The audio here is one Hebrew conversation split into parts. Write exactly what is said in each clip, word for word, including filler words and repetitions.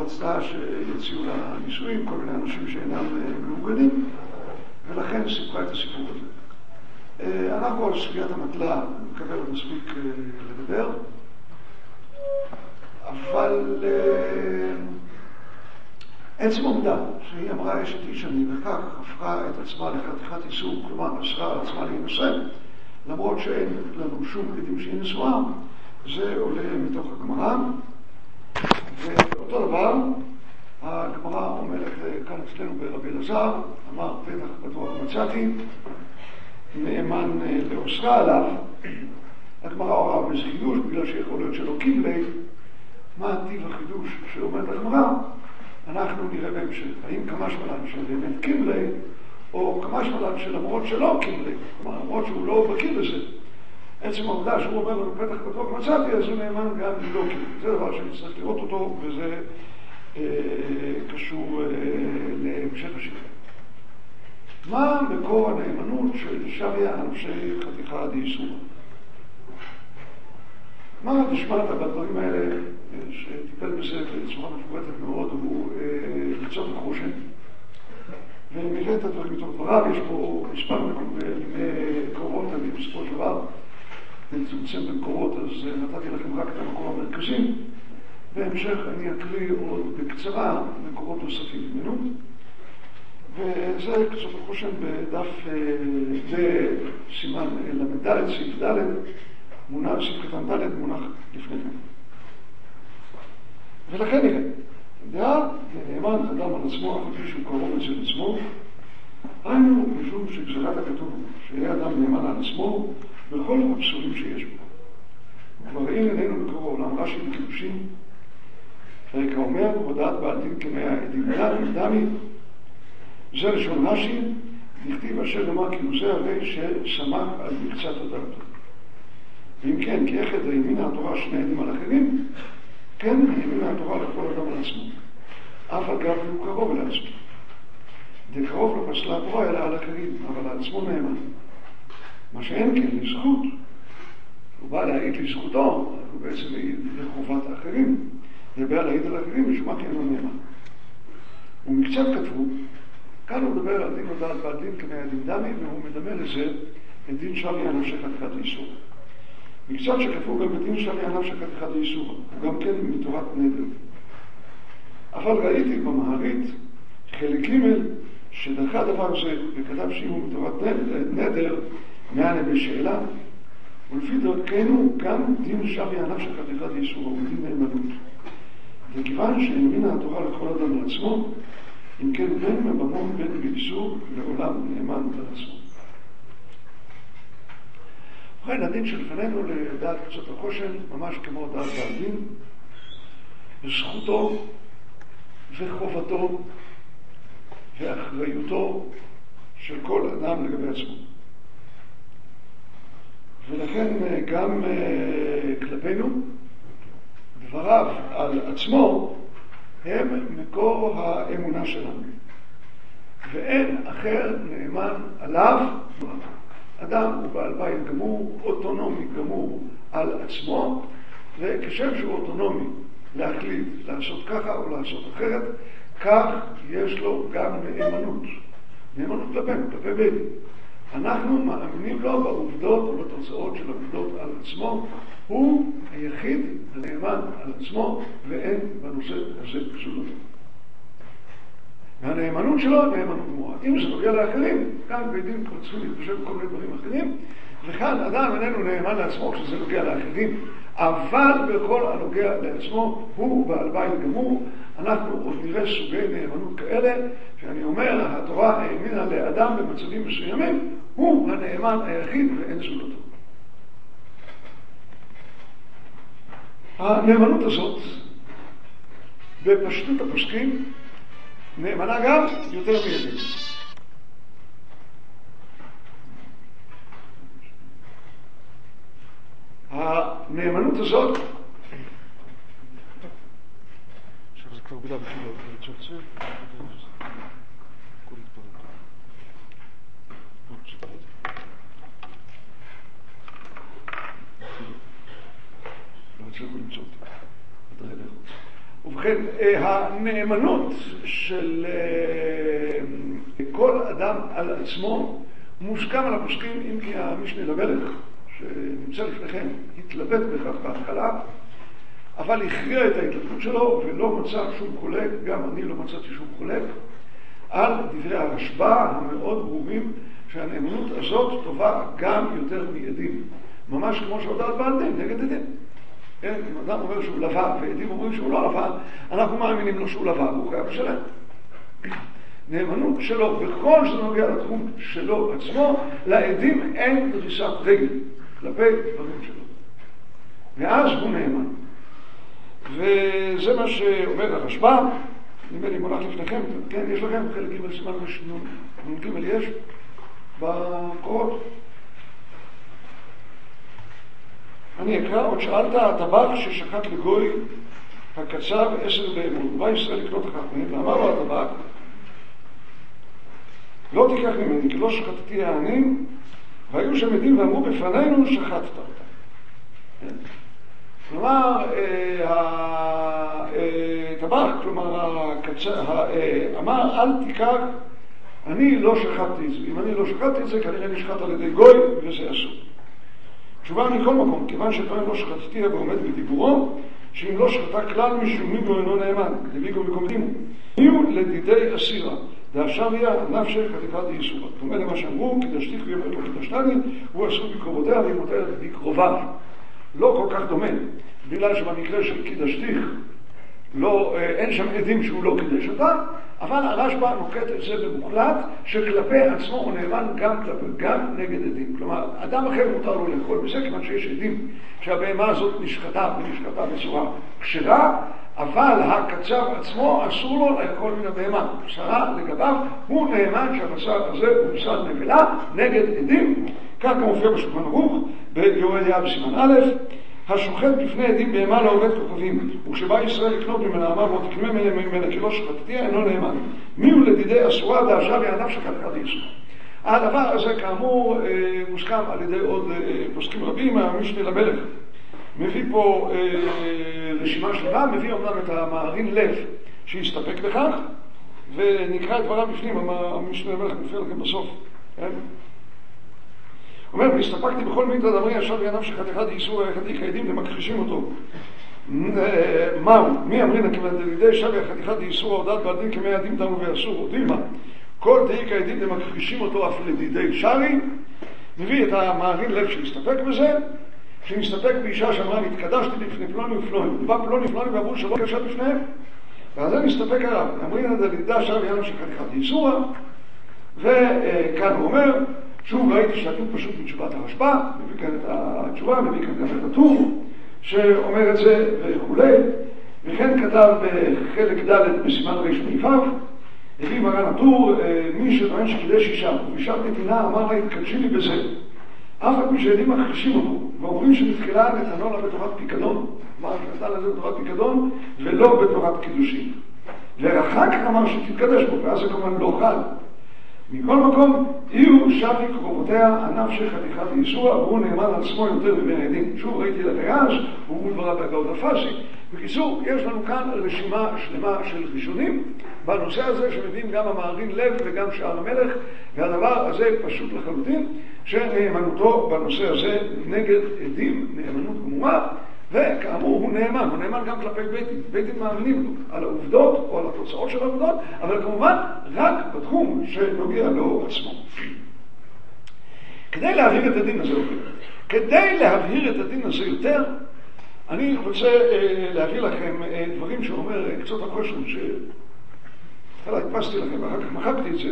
רצתה שיציעו לה נישואים, כל מיני אנשים שאינם מאוגדים, ולכן סיפרה את הסיפור הזה. אנחנו על סוגיית המטלה מקבל מספיק לדבר, אבל עצם העובדה שהיא אמרה אשת איש אני וכך הפכה את עצמה לחתיכת איסור, כלומר אסרה על עצמה להינשא, למרות שאין לנו שום עדים שהיא נשואה, זה עולה מתוך הגמרא. ואותו דבר הגמרא אומרת כאן אצלנו ברבי אלעזר, אמר פתח בטוח מצאתי, נאמן לאוסרה עליו. הגמרא רואה בזה חידוש, בגלל שיכול להיות שלא קיבלי. מה טיב החידוש שאומרת הגמרא? אנחנו נראה בהמשך, האם כמה שמלן של באמת קיבלי, או כמה שמלן שלמרות שלא קיבלי, כלומר למרות שהוא לא בקיא בזה. עצם העובדה שהוא אומר לנו פתח בטוח מצאתי, אז הוא נאמן גם לא קיבלי. זה דבר שנצטרך לראות אותו, וזה אה, קשור אה, להמשך השאלה. מה מקור הנאמנות של שביה אנשי חתיכה דאיסורא? מה נשמעת בדברים האלה שטיפל בזה בצורה מפורטת מאוד הוא ליצור וחושן, ונראה את הדברים מתוך דבריו. יש פה מספר מקורות, אני בסופו של דבר נצמצם במקורות, אז נתתי לכם רק את המקור המרכזי. בהמשך אני אקריא עוד בקצרה מקורות נוספים ממנו, וזה קצת החושן בדף בסימן למד' סעיף ד' מונח, סעיף קטן ד' מונח לפניכם. ולכן נראה, דעה נאמן אדם על עצמו, אף כפי שהוא קרוב אצל עצמו, היינו משום שגזרת הכתוב שיהיה אדם נאמן על עצמו בכל הפסולים שיש בו. כבר אין אלינו בקרוב עולם רש"י בקידושין, פרק האומר, הודעת בעל דין כמאה עדים דמי, זה לשון רש"י, דכתיב אשר אמר כאילו זה הרי ששמח על מקצת הודעתו. ואם כן, כי אחד הימינה התורה שני עדים על אחרים, כן הימינה התורה לכל אדם על עצמו. אף אגב הוא קרוב לעצמו. זה קרוב לפסלה התורה אלא על אחרים, אבל על עצמו נאמן. מה שאין כן, לזכות. הוא בא להעיד לזכותו, הוא בעצם להעיד לחובת האחרים. זה בא להעיד על אחרים, משמע כן הוא נאמן. ומקצת כתבו, כאן הוא מדבר על דין הודעת בעל דין כמאה עדים דמי, והוא מדמה לזה את דין שרעי אנשי חתיכת האיסורא. מקצת שכתבו גם בדין שרעי אנשי חתיכת האיסורא, הוא גם כן מתורת נדר. אבל ראיתי במערית חלק ג' שדחה דבר זה וכתב שאם הוא מתורת נדר מענה בשאלה, ולפי דרכנו גם דין שרעי אנשי חתיכת האיסורא הוא דין נאמנות. וכיוון שהאמינה התורה לכל אדם לעצמו, אם כן בין ממון בין באיסור לעולם נאמן לעצמו. ובכן, הדין שלפנינו לדעת קצת החושן, ממש כמו דעת בעל דין, זכותו וחובתו ואחריותו של כל אדם לגבי עצמו. ולכן גם כלפינו, דבריו על עצמו הם מקור האמונה שלנו. ואין אחר נאמן עליו. אדם הוא בעל בית גמור, אוטונומי גמור על עצמו, וכשם שהוא אוטונומי להחליט לעשות ככה או לעשות אחרת, כך יש לו גם נאמנות. נאמנות כלפינו, כלפי בית. אנחנו מאמינים לו בעובדות ובתוצאות של העובדות על עצמו. הוא היחיד הנאמן על עצמו, ואין בנושא הזה פסולת. והנאמנות שלו נאמנות גמורה. אם זה נוגע לאחרים, כאן בית-דין כבר צריכים להתחשב בכל מיני דברים אחרים, וכאן אדם איננו נאמן לעצמו כשזה נוגע לאחרים, אבל בכל הנוגע לעצמו הוא בעל בית גמור. אנחנו עוד נראה סוגי נאמנות כאלה, שאני אומר, התורה האמינה לאדם במצבים מסוימים, הוא הנאמן היחיד ואין זולתו. הנאמנות הזאת, בפשטות הפוסקים, נאמנה גם יותר מידים. הנאמנות הזאת, עכשיו זה כבר בילה בחילה, זה צלצל, כל התפרק. לא הצליחו למצוא אותי. ובכן, ובכן, הנאמנות של כל אדם על עצמו מוסכם על הפוסקים, אם כי המשנה למלך שנמצא לפניכם התלבט בכך בהתחלה, אבל הכריע את ההתלבטות שלו ולא מצא שום חולק, גם אני לא מצאתי שום חולק, על דברי הרשב"א המאוד ברורים שהנאמנות הזאת טובה גם יותר מעדים, ממש כמו שהודעת בעל דין נגד עדים. כן, אם אדם אומר שהוא לבן ועדים אומרים שהוא לא לבן, אנחנו מאמינים לו שהוא לבן, הוא חייב לשלם. נאמנות שלו, וכל שזה נוגע לתחום שלו עצמו, לעדים אין דריסת רגל כלפי דברים שלו. ואז הוא נאמן. וזה מה שאומר הרשב"א, נדמה לי מונח לפניכם, כן, יש לכם חלק ג' סימן נ"ג יש בקורות. אני אקרא, עוד שאלת, הטבח ששחט לגוי הקצב עשר בהמות, בא ישראל לקנות אחת מהם, ואמר לו הטבח, לא תיקח ממני, כי לא שחטתי העניים, והיו שם עדים ואמרו בפנינו שחטת אותם. כלומר, הטבח, כלומר, אמר, אל תיקח, אני לא שחטתי את זה. אם אני לא שחטתי את זה, כנראה נשחט על ידי גוי, וזה אסור. תשובה מכל מקום, כיוון שפעמים לא שחטתי ועומד בדיבורו, שאם לא שחטה כלל משום מיגו אינו נאמן, דביגו מקומדימו. יהיו לדידי אסירה, דאשריה נפשך חתיכת יסורה. זאת אומרת למה שאמרו, קידשתיך ויאמר לו קידשתני, הוא אסור בקרובותיה והיא מותרת בקרוביו. לא כל כך דומה, בגלל שבמקרה של קידשתיך, לא, אין שם עדים שהוא לא קידש אותה, אבל הרשב"א נוקט את זה במוחלט, שכלפי עצמו הוא נאמן גם כלפי, גם נגד עדים. כלומר, אדם אחר מותר לו לאכול בזה, כיוון שיש עדים שהבהמה הזאת נשחטה ונשחטה בצורה כשרה, אבל הקצב עצמו אסור לו לאכול מן הבהמה. בשרה לגביו הוא נאמן שהבשר הזה הוא בשר נבלה נגד עדים, כך גם מופיע בשולחן ערוך, ביורדיה בסימן א', השוחט בפני עדים בהמה לא עובד כוכבים, וכשבא ישראל לקנות ממנה אמר בו תקנה ממנה כי לא שחטתי אינו נאמן. מי הוא לדידי אסורה דאשר יענף שחתיכת איסור. הדבר הזה כאמור מוסכם על ידי עוד פוסקים רבים. המשנה למלך מביא פה רשימה שלמה, מביא אומנם את המערין לב שהסתפק בכך, ונקרא את דבריו בפנים, המשנה למלך מופיע לכם בסוף. אומר, והסתפקתי בכל מידת אמרי ישב יענף שחתיכת איסור היחדי כעדים ומכחישים אותו. מהו? מי אמרינא כבדידי שווה חתיכת איסור ההודעת בעל דין כמי עדים דמו ואסור? דילמה, כל דהי כעדים ומכחישים אותו אף לדידי שרי. מביא את המערין לב שהסתפק בזה, שמסתפק באישה שאמרה נתקדשתי לפני פלוני ופלוני, ובא פלוני ופלוני ואמרו שלא קדשה בפניהם, ואז זה מסתפק עליו. אמרינא דלידי שווה יענף שחתיכת איסור, וכאן הוא אומר שוב ראיתי שהכתוב פשוט בתשובת הרשב"א, מביא כאן את התשובה, מביא כאן גם את הטור שאומר את זה וכולי, וכן כתב בחלק ד' בסימן ר' מ"ו, הביא מרן הטור, מי שטוען שקידש אישה ובשעת נתינה אמר לה התקדשי לי בזה, אף על פי שעדים מכחישים אותו ואומרים שנתחילה נתנו לה בתורת פיקדון, אמר שנתן לזה בתורת פיקדון ולא בתורת קידושין, ואחר כך אמר שתתקדש בו, ואז זה כמובן לא חל. מכל מקום, אילו שבי קרובותיה ענף שחתיכת איסורה, והוא נאמן על עצמו יותר מבין העדים. שוב ראיתי לדיאז, הוא דברה בהגאות הפאסי. בקיצור, יש לנו כאן רשימה שלמה של ראשונים, בנושא הזה שמביאים גם המערין לב וגם שער המלך, והדבר הזה פשוט לחלוטין, שנאמנותו בנושא הזה נגד עדים, נאמנות גמורה, וכאמור הוא נאמן, הוא נאמן גם כלפי בית דין. בית דין מאמינים לו על העובדות או על התוצאות של העובדות, אבל כמובן רק בתחום שנוגע לו עצמו. כדי להבהיר את הדין הזה יותר, כדי להבהיר את הדין הזה יותר, אני רוצה אה, להביא לכם אה, דברים שאומר אה, קצות הכושן, שתחילה הדפסתי לכם ואחר כך מחקתי את זה,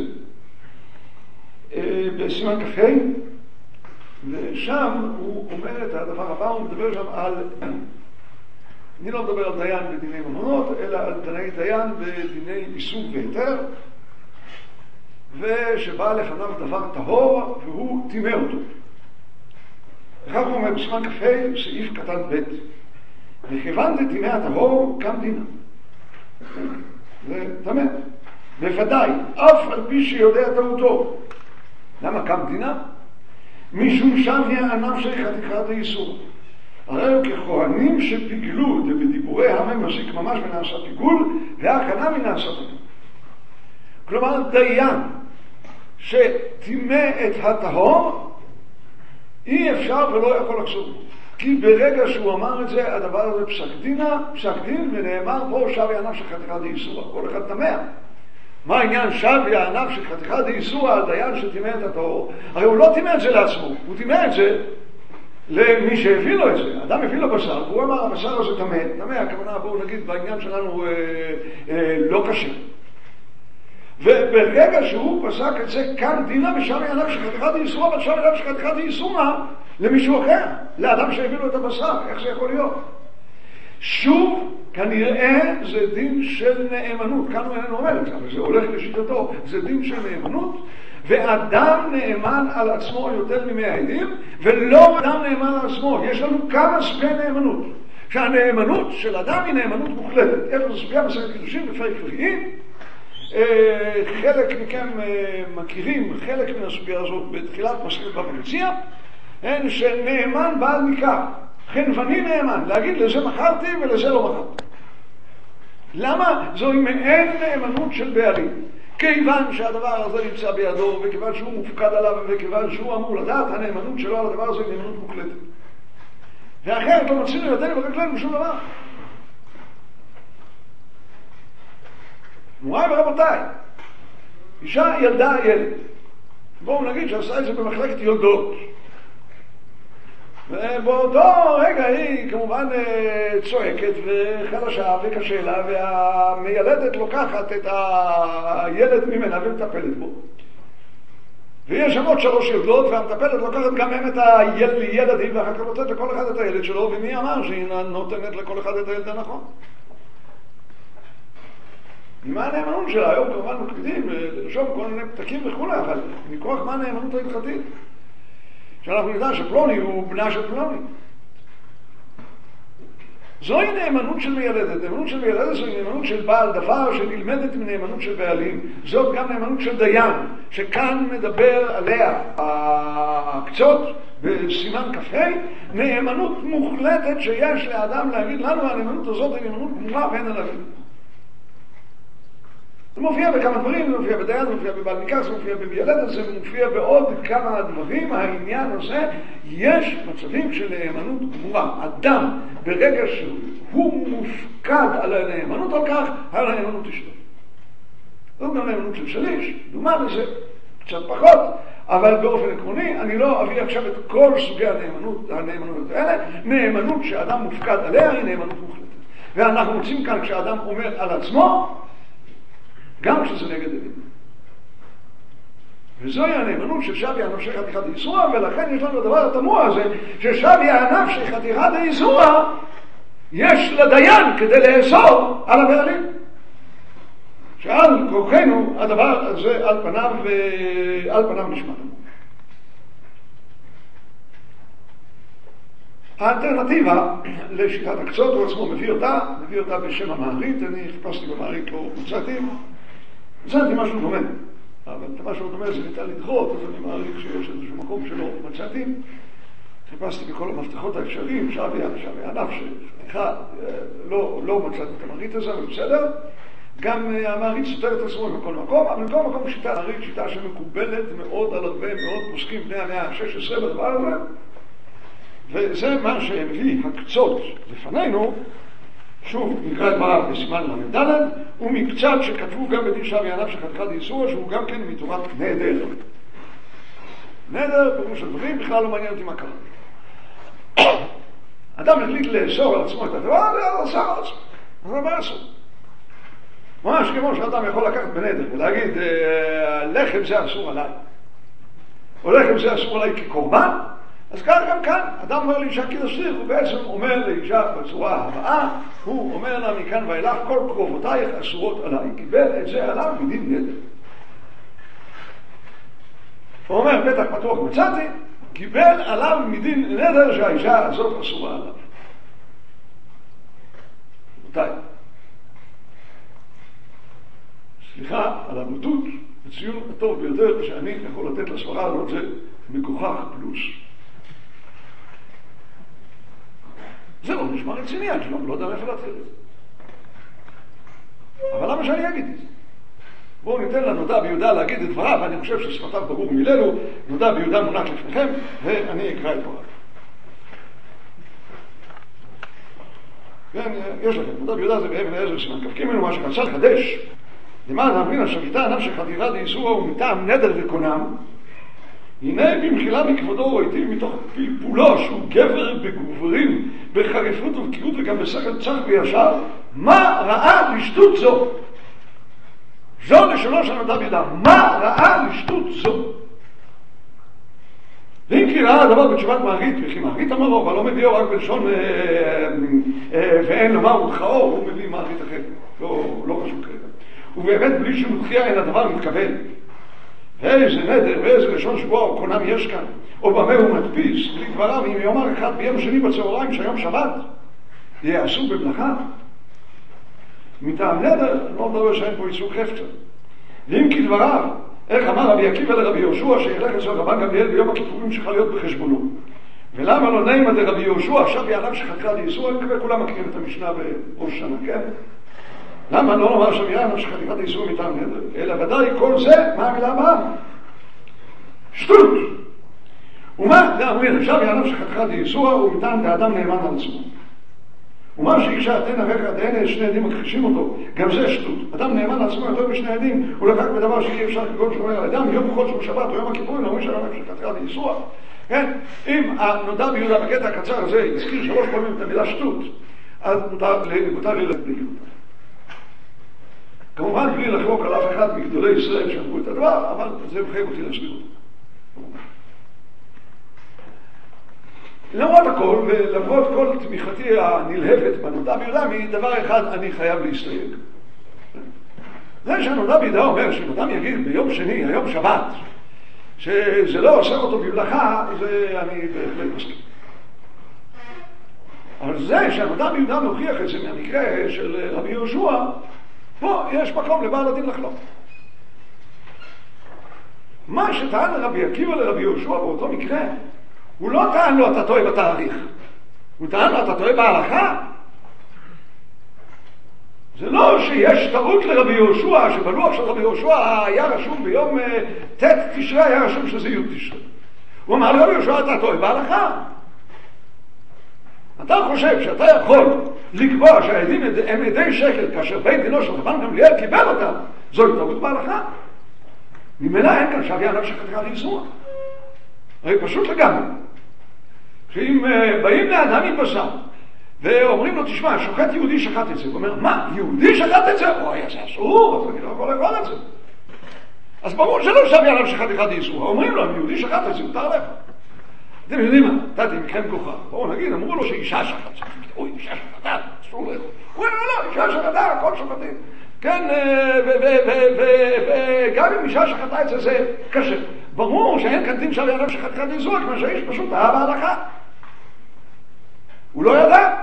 אה, בסימן כ"ה, ושם הוא אומר את הדבר הבא, הוא מדבר שם על, אני לא מדבר על דיין בדיני ממונות, אלא על דיני דיין בדיני איסור והיתר, ושבא לפניו דבר טהור והוא טימא אותו. וכך הוא אומר בסימן כ"ה, סעיף קטן ב', וכיוון דטימא הטהור קם דינה. זה טמא. בוודאי, אף על פי שיודע טעותו. למה קם דינה? משום שם יהיה ענף של חתיכת האיסור. הרי הוא ככהנים שפיגלו ובדיבורי המם מזיק ממש ונעשה פיגול והקנה מנעשה פיגול. כלומר דיין שטימא את הטהור אי אפשר ולא יכול לחזור, כי ברגע שהוא אמר את זה הדבר הזה פסק דינה, פסק דין, ונאמר פה שבי ענף של חתיכה דאיסורא, כל אחד טמא. מה העניין שבי הענף של חתיכה דאיסורא על דיין שטימא את הטהור? הרי הוא לא טימא את זה לעצמו, הוא טימא את זה למי שהביא לו את זה. אדם הביא לו בשר, והוא אמר הבשר הזה טמא, טמא הכוונה בואו נגיד בעניין שלנו אה, אה, לא קשה. וברגע שהוא פסק את זה כאן דינה ושבי ענף של חתיכה דאיסורא, אבל שבי ענף של חתיכה דאיסורא למישהו אחר, לאדם שהביא לו את הבשר, איך זה יכול להיות? שוב, כנראה זה דין של נאמנות, כאן הוא איננו אומר את זה, אבל זה הולך לשיטתו, זה דין של נאמנות, ואדם נאמן על עצמו יותר ממאה עדים, ולא אדם נאמן על עצמו, יש לנו כמה סוגי נאמנות, שהנאמנות של אדם היא נאמנות מוחלטת, יש לנו סוגיה מסכת קידושין בפרק רביעי, חלק מכם מכירים חלק מן הסוגיה הזאת בתחילת מסכת בבא מציעא, הן שנאמן בעל ניכר, חנווני נאמן, להגיד לזה מכרתי ולזה לא מכרתי. למה? זוהי מעין נאמנות של בעלים. כיוון שהדבר הזה נמצא בידו, וכיוון שהוא מופקד עליו, וכיוון שהוא אמור לדעת, הנאמנות שלו על הדבר הזה היא נאמנות מוחלטת. ואחרת לא מצינו ידינו ורגלינו שום דבר. מוריי ורבותיי, אישה ילדה ילד. בואו נגיד שעשה את זה במחלקת יולדות. ובאותו רגע היא כמובן צועקת וחלשה וקשה לה, והמיילדת לוקחת את הילד ממנה ומטפלת בו. ויש שם עוד שלוש ילדות, והמטפלת לוקחת גם הם את הילדים, ואחר כך נותנת לכל אחד את הילד שלו, ומי אמר שהיא נותנת לכל אחד את הילד הנכון? מה הנאמנות שלה? היום כמובן מקפידים לרשום כל מיני פתקים וכו', אבל מכוח מה הנאמנות ההלכתית? שאנחנו נדע שפלוני הוא בנה של פלוני. זוהי נאמנות של מיילדת. נאמנות של מיילדת זוהי נאמנות של בעל דבר שנלמדת מנאמנות של בעלים. זאת גם נאמנות של דיין, שכאן מדבר עליה הקצות בסימן כ"ה, נאמנות מוחלטת שיש לאדם להגיד לנו, הנאמנות הזאת היא נאמנות גמורה ואין עליו. זה מופיע בכמה דברים, זה מופיע בדיין, זה מופיע בבעל ניכר, זה מופיע במיילדת, זה מופיע בעוד כמה דברים. העניין הזה, יש מצבים של נאמנות גמורה. אדם, ברגע שהוא מופקד על הנאמנות על כך, על הנאמנות אשתו. זאת גם נאמנות של שליש, דומה לזה, קצת פחות, אבל באופן עקרוני, אני לא אביא עכשיו את כל סוגי הנאמנות, הנאמנות האלה. נאמנות שאדם מופקד עליה היא נאמנות מוחלטת. ואנחנו רוצים כאן כשאדם אומר על עצמו, גם שזה נגד הדין. וזוהי הנאמנות של שבי הענף של חתיכה דאיסורא, ולכן יש לנו הדבר התמוה הזה, ששבי הענף של חתיכה דאיסורא, יש לדיין כדי לאסור על הבעלים. שעל כוחנו הדבר הזה על פניו, על פניו נשמע. האלטרנטיבה לשיטת הקצות, הוא עצמו מביא אותה, מביא אותה בשם המערית, אני חיפשתי במערית, לא מצאתי, מצאתי משהו דומה, אבל את משהו דומה זה ניתן לדחות, אז אני מעריך שיש איזשהו מקום שלא מצאתי, חיפשתי בכל המפתחות האפשריים, שבי הענף שאחד, לא, לא מצאתי את המערית הזה, אבל בסדר, גם המערית סותר את עצמו בכל מקום, אבל בכל מקום שיטה המערית, שיטה שמקובלת מאוד על הרבה מאוד פוסקים בני המאה ה-שש עשרה בדבר הזה, וזה מה שהביא הקצות לפנינו, שוב נקרא את מראה בסימן למדלת, ומקצת שכתבו גם בדין שבי הענף של חתיכה דאיסורא, שהוא גם כן מתורת נדר. נדר, פירוש הדברים, בכלל לא מעניין אותי מה קרה. אדם החליט לאסור על עצמו את הדבר, ואסור על עצמו. זה מה אסור. ממש כמו שאדם יכול לקחת בנדר ולהגיד, לחם זה אסור עליי, או לחם זה אסור עליי כקורבן, אז כאן גם כאן, אדם אומר לאישה קידושין, הוא בעצם אומר לאישה בצורה הבאה, הוא אומר לה מכאן ואילך, כל קרובותייך אסורות עליי, קיבל את זה עליו מדין נדר. הוא אומר, בטח פתוח מצאתי, קיבל עליו מדין נדר שהאישה הזאת אסורה עליו. מתי? סליחה על הבוטות, הציון הטוב ביותר שאני יכול לתת לסברה הזאת זה מגוחך פלוס. זה לא נשמע רציני, אני לא יודע איפה להתחיל את זה. אבל למה שאני אגיד את זה? בואו ניתן לנודע ביהודה להגיד את דבריו, ואני חושב ששפתיו ברור מילאנו, נודע ביהודה מונח לפניכם, ואני אקרא את דבריו. כן, יש לכם, נודע ביהודה זה באבן העזר סימן כ"ג, מה שרצה לחדש. למען אמרינן שביתה אדם שחדירה דאיסורא ומטעם נדר וקונם, הנה במחילה מכבודו ראיתיו מתוך פלפולו שהוא גבר בגוברים, בחריפות ובקיאות וגם בשכל צר וישר, מה ראה לשטות זו? זו לשונו של נודע ביהודה, מה ראה לשטות זו? ואם כי ראה הדבר בתשובת מערית, וכי מערית אמרו, אבל לא מביאו רק בלשון ואין לומר ודחאו, הוא מביא מערית אחרת, לא חשוב כרגע. ובאמת בלי שום דחייה אין הדבר מתכוון. ואיזה נדר ואיזה לשון שבוע או קונם יש כאן, או במה הוא מדפיס, לדבריו אם יאמר אחד ביום שני בצהריים שהיום שבת, יעשו במלאכה. מטעם נדר, לא מדבר שאין פה ייצוג חפצה. ואם כדבריו, איך אמר רבי עקיבא לרבי יהושע שילך אצל רבן גמליאל ביום הכיפורים שצריכה להיות בחשבונו. ולמה לא נעימה דרבי יהושע עכשיו יעלם שחקרה דאיסורא? אני מקווה כולם מכירים את המשנה בראש שנה, כן? למה לא לומר שם יעלם שחקרה דאיסורא מטעם נדר? אלא ודאי כל זה, מה המילה הבאה? שטות. ומה? זה אומרים, עכשיו יעלם שחקרה דאיסורא ומטעם דאדם נאמן על עצמו. ומה שיקשה תן הרקע דהנה שני עדים מכחישים אותו, גם זה שטות. אדם נאמן על עצמו יותר משני עדים, הוא לקח בדבר שאי אפשר כגון שומר על אדם, יום בכל שהוא שבת או יום הכיפורים, אומרים שלנו שחקרה דאיסורא. כן? אם הנודע ביהודה בקטע הקצר הזה הזכיר שלוש פעמים את המילה שטות, אז מותר לי להדביק אותה. כמובן בלי לחלוק על אף אחד מגדולי ישראל שאמרו את הדבר, אבל זה מחייב אותי להסביר אותו. למרות הכל, ולמרות כל תמיכתי הנלהבת בנודע ביהודה, מדבר אחד אני חייב להסתייג. זה שהנודע ביהודה אומר שאם אדם יגיד ביום שני, היום שבת, שזה לא עושה אותו במלאכה, זה אני בהחלט מסכים. אבל זה שהנודע ביהודה מוכיח את זה מהמקרה של רבי יהושע, פה יש מקום לבעל הדין לחלוק. מה שטען לרבי עקיבא לרבי יהושע באותו מקרה, הוא לא טען לו אתה טועה בתאריך, הוא טען לו אתה טועה בהלכה. זה לא שיש טעות לרבי יהושע, שבלוח של רבי יהושע היה רשום ביום ת' תשרי, היה רשום שזה י' תשרי. הוא אמר לרבי יהושע אתה טועה בהלכה. אתה חושב שאתה יכול לקבוע שהעדים הם עדי שקר כאשר בית דינו של רבן גמליאל קיבל אותם, זו טעות בהלכה. ממילא אין כאן שוויה עליו שחקרה דאיסורא. הרי פשוט לגמרי. שאם באים לאדם עם בשר ואומרים לו תשמע, שוחט יהודי שחט את זה, הוא אומר מה, יהודי שחט את זה? אוי, זה אסור, אז אני לא יכול לאכול את זה. אז ברור שלא שוויה עליו שחקרה דאיסורא. אומרים לו, אם יהודי שחט את זה, מותר לך. אתם יודעים מה? נתתי מכם כוחה. בואו נגיד, אמרו לו שאישה שחט. אוי, אישה שחטה, אסור לך. הוא אומר, לא, אישה שחטה, הכל שוחטים. כן, וגם אם אישה שחטה את זה, זה קשה. ברור שאין כאן דין שוויה עליו שחקרה דאיסורא, כמו שהאיש פשוט היה בהלכה. הוא לא ידע.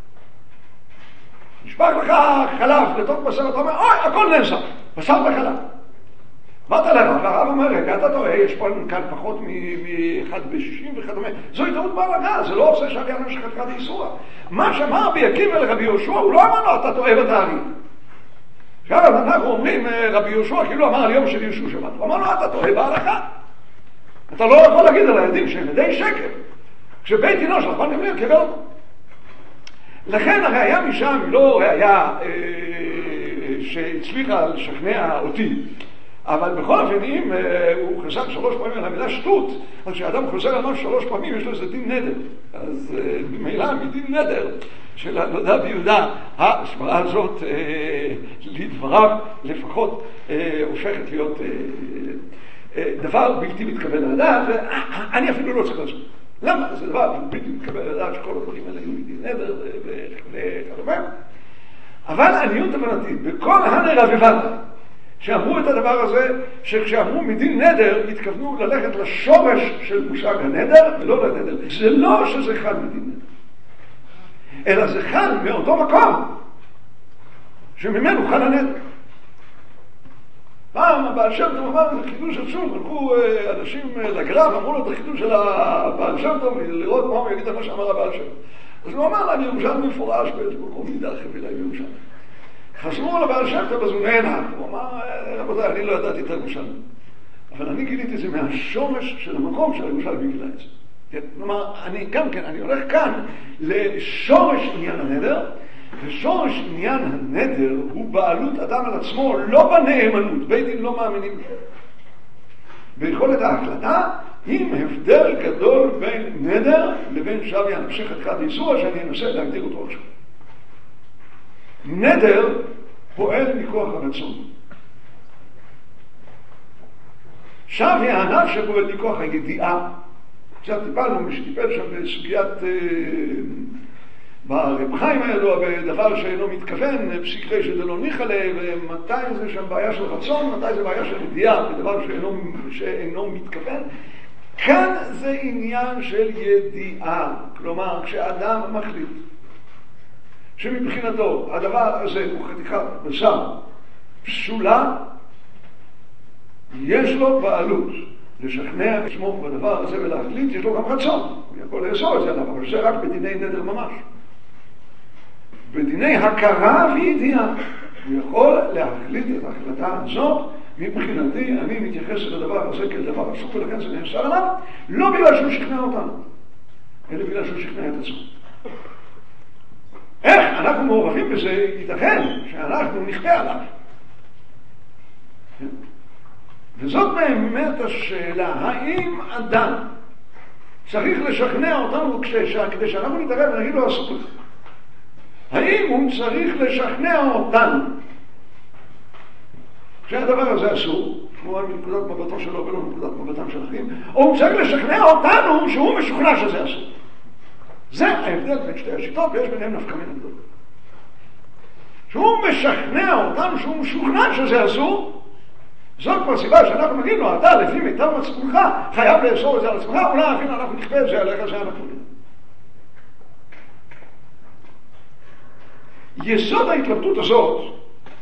נשפך לך חלב לתוך בשר, אתה אומר, אוי, הכל נעשה. בשר וחלב. באת לרב, והרב אומר, רגע, אתה טועה, יש פה כאן פחות מאחד בשישים וכדומה. זוהי טעות בהלכה, זה לא עושה שוויה עליו שחקרה דאיסורא. מה שאמר רבי עקיבא לרבי יהושע, הוא לא אמר לו, אתה טועה בתאריך. עכשיו אנחנו אומרים, רבי יהושע כאילו אמר על יום של ישוע שבת. הוא אמר לו, אתה טועה בהלכה. אתה לא יכול להגיד על הילדים שהם עדי שקר, כשבית דינו של רבן גמליאל קיבל אותו. לכן הראיה משם היא לא ראיה שהצליחה לשכנע אותי. אבל בכל אופן, אם הוא חזר שלוש פעמים על המילה שטות, אז כשאדם חוזר על משהו שלוש פעמים, יש לו איזה דין נדר. אז במילא מדין נדר של הנודע ביהודה, הסברה הזאת, לדבריו, לפחות, הופכת להיות דבר בלתי מתקבל על הדעת, ואני אפילו לא צריך לעשות. למה? זה דבר בלתי מתקבל על הדעת שכל הדברים האלה היו מדין נדר וכדומה. אבל עניות הבנתית, בכל הנרבבת, שאמרו את הדבר הזה, שכשאמרו מדין נדר, התכוונו ללכת לשורש של מושג הנדר, ולא לנדר. זה לא שזה חל מדין נדר, אלא זה חל מאותו מקום, שממנו חל הנדר. פעם הבעל שם טוב אמר, זה חידוש עצום, הלכו אנשים לגרב, אמרו לו את החידוש של הבעל שם טוב, לראות מה הוא יגיד על מה שאמר הבעל שם. אז הוא אמר להם ירושלמי מפורש באיזה מקום נידח חבילה ירושלמי. חזרו לבעל שם טוב, אז הוא נהנה. הוא אמר, רבותיי, אני לא ידעתי את הירושלמי. אבל אני גיליתי את זה מהשורש של המקום של הירושלמי גילה את זה. כן? כלומר, אני גם כן, אני הולך כאן לשורש עניין הנדר, ושורש עניין הנדר הוא בעלות אדם על עצמו, לא בנאמנות, בית דין לא מאמינים. ביכולת ההחלטה, עם הבדל גדול בין נדר לבין שוויה נפשך את חד איסור, שאני אנסה להגדיר אותו עכשיו. נדר פועל מכוח הרצון. שוויה הנפש שפועל מכוח הידיעה. קצת טיפלנו, מי שטיפל שם בסוגיית ברב חיים האלו, בדבר שאינו מתכוון, פסיקרי שזה לא ניחלה, ומתי זה שם בעיה של רצון, מתי זה בעיה של ידיעה, בדבר שאינו, שאינו מתכוון. כאן זה עניין של ידיעה, כלומר כשאדם מחליט שמבחינתו הדבר הזה הוא חתיכת בשר פסולה, יש לו בעלות לשכנע את עצמו בדבר הזה ולהחליט, יש לו גם רצון, הוא יכול לאסור את זה עליו, אבל זה רק בדיני נדר ממש. בדיני הכרה וידיעה, הוא יכול להחליט את ההחלטה הזאת, מבחינתי אני מתייחס לדבר הזה כאל דבר אסור, ולכן זה נאסר עליו, לא בגלל שהוא שכנע אותנו, אלא בגלל שהוא שכנע את עצמו. איך אנחנו מעורבים בזה, ייתכן שאנחנו נכפה עליו. וזאת באמת השאלה, האם אדם צריך לשכנע אותנו כדי שאנחנו נתערב ונגיד לו אסור לך? האם הוא צריך לשכנע אותנו שהדבר הזה אסור, כמו מנקודת מבטו שלו ולא מנקודת מבטם של אחרים, או הוא צריך לשכנע אותנו שהוא משוכנע שזה אסור? זה ההבדל בין שתי השיטות, ויש ביניהם נפקא מינה גדולה. שהוא משכנע אותנו שהוא משוכנע שזה אסור, זאת כבר סיבה שאנחנו נגיד לו, אתה לפי מיטב מצפונך חייב לאסור את זה על עצמך, אולי אפילו אנחנו נכפה את זה עליך, זה אנחנו נגיד. יסוד ההתלבטות הזאת,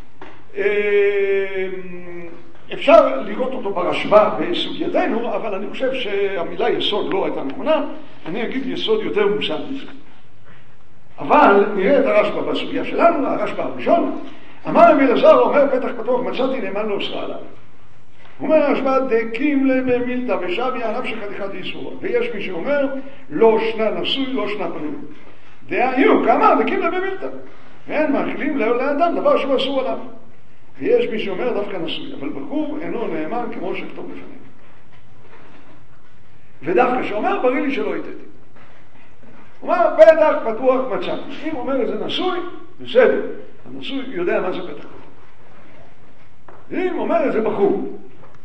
אפשר לראות אותו ברשב"א בסוגייתנו, אבל אני חושב שהמילה יסוד לא הייתה נכונה, אני אגיד יסוד יותר מושג מזה. אבל נראה את הרשב"א בסוגיה שלנו, הרשב"א הראשון, אמר רבי אלעזר, אומר פתח פתוח, מצאתי נאמן לאוסרה עליו. הוא אומר הרשב"א, דקים למילתא ושבי עליו שחתיכת איסור. ויש מי שאומר, לא שנה נשוי, לא שנה פנוי. דהיו, כמה, דקים למילתא. ואין מאכילים לאדם דבר שהוא אסור עליו. ויש מי שאומר דווקא נשוי, אבל בחור אינו נאמן כמו שכתוב בפנינו. ודווקא שאומר, בריא לי שלא יתתי. הוא אומר, פתח פתוח מצאתי. אם אומר את זה נשוי, בסדר. הנשוי יודע מה זה פתח פתוח. אם אומר את זה בחור,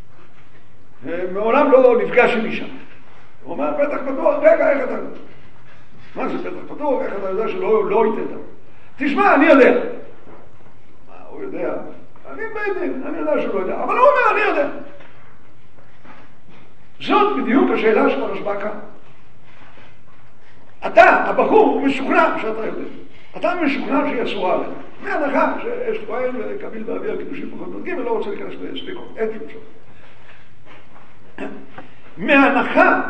מעולם לא נפגש עם אישה. הוא אומר, פתח פתוח, רגע, איך אתה יודע? מה זה פתח פתוח? איך אתה יודע שלא לא יתת? תשמע, אני יודע. מה, הוא יודע? אני בעדין, אני יודע שהוא לא יודע. אבל הוא אומר, אני יודע. זאת בדיוק השאלה של הרשב"א כאן. אתה, הבחור, משוכנע שאתה יודע. אתה משוכנע שהיא אסורה עליך. מהנחה שיש פועל וקביל באוויר קידושים פחות מדגים, ולא רוצה להיכנס לספיקות. אין שום שום. מהנחה,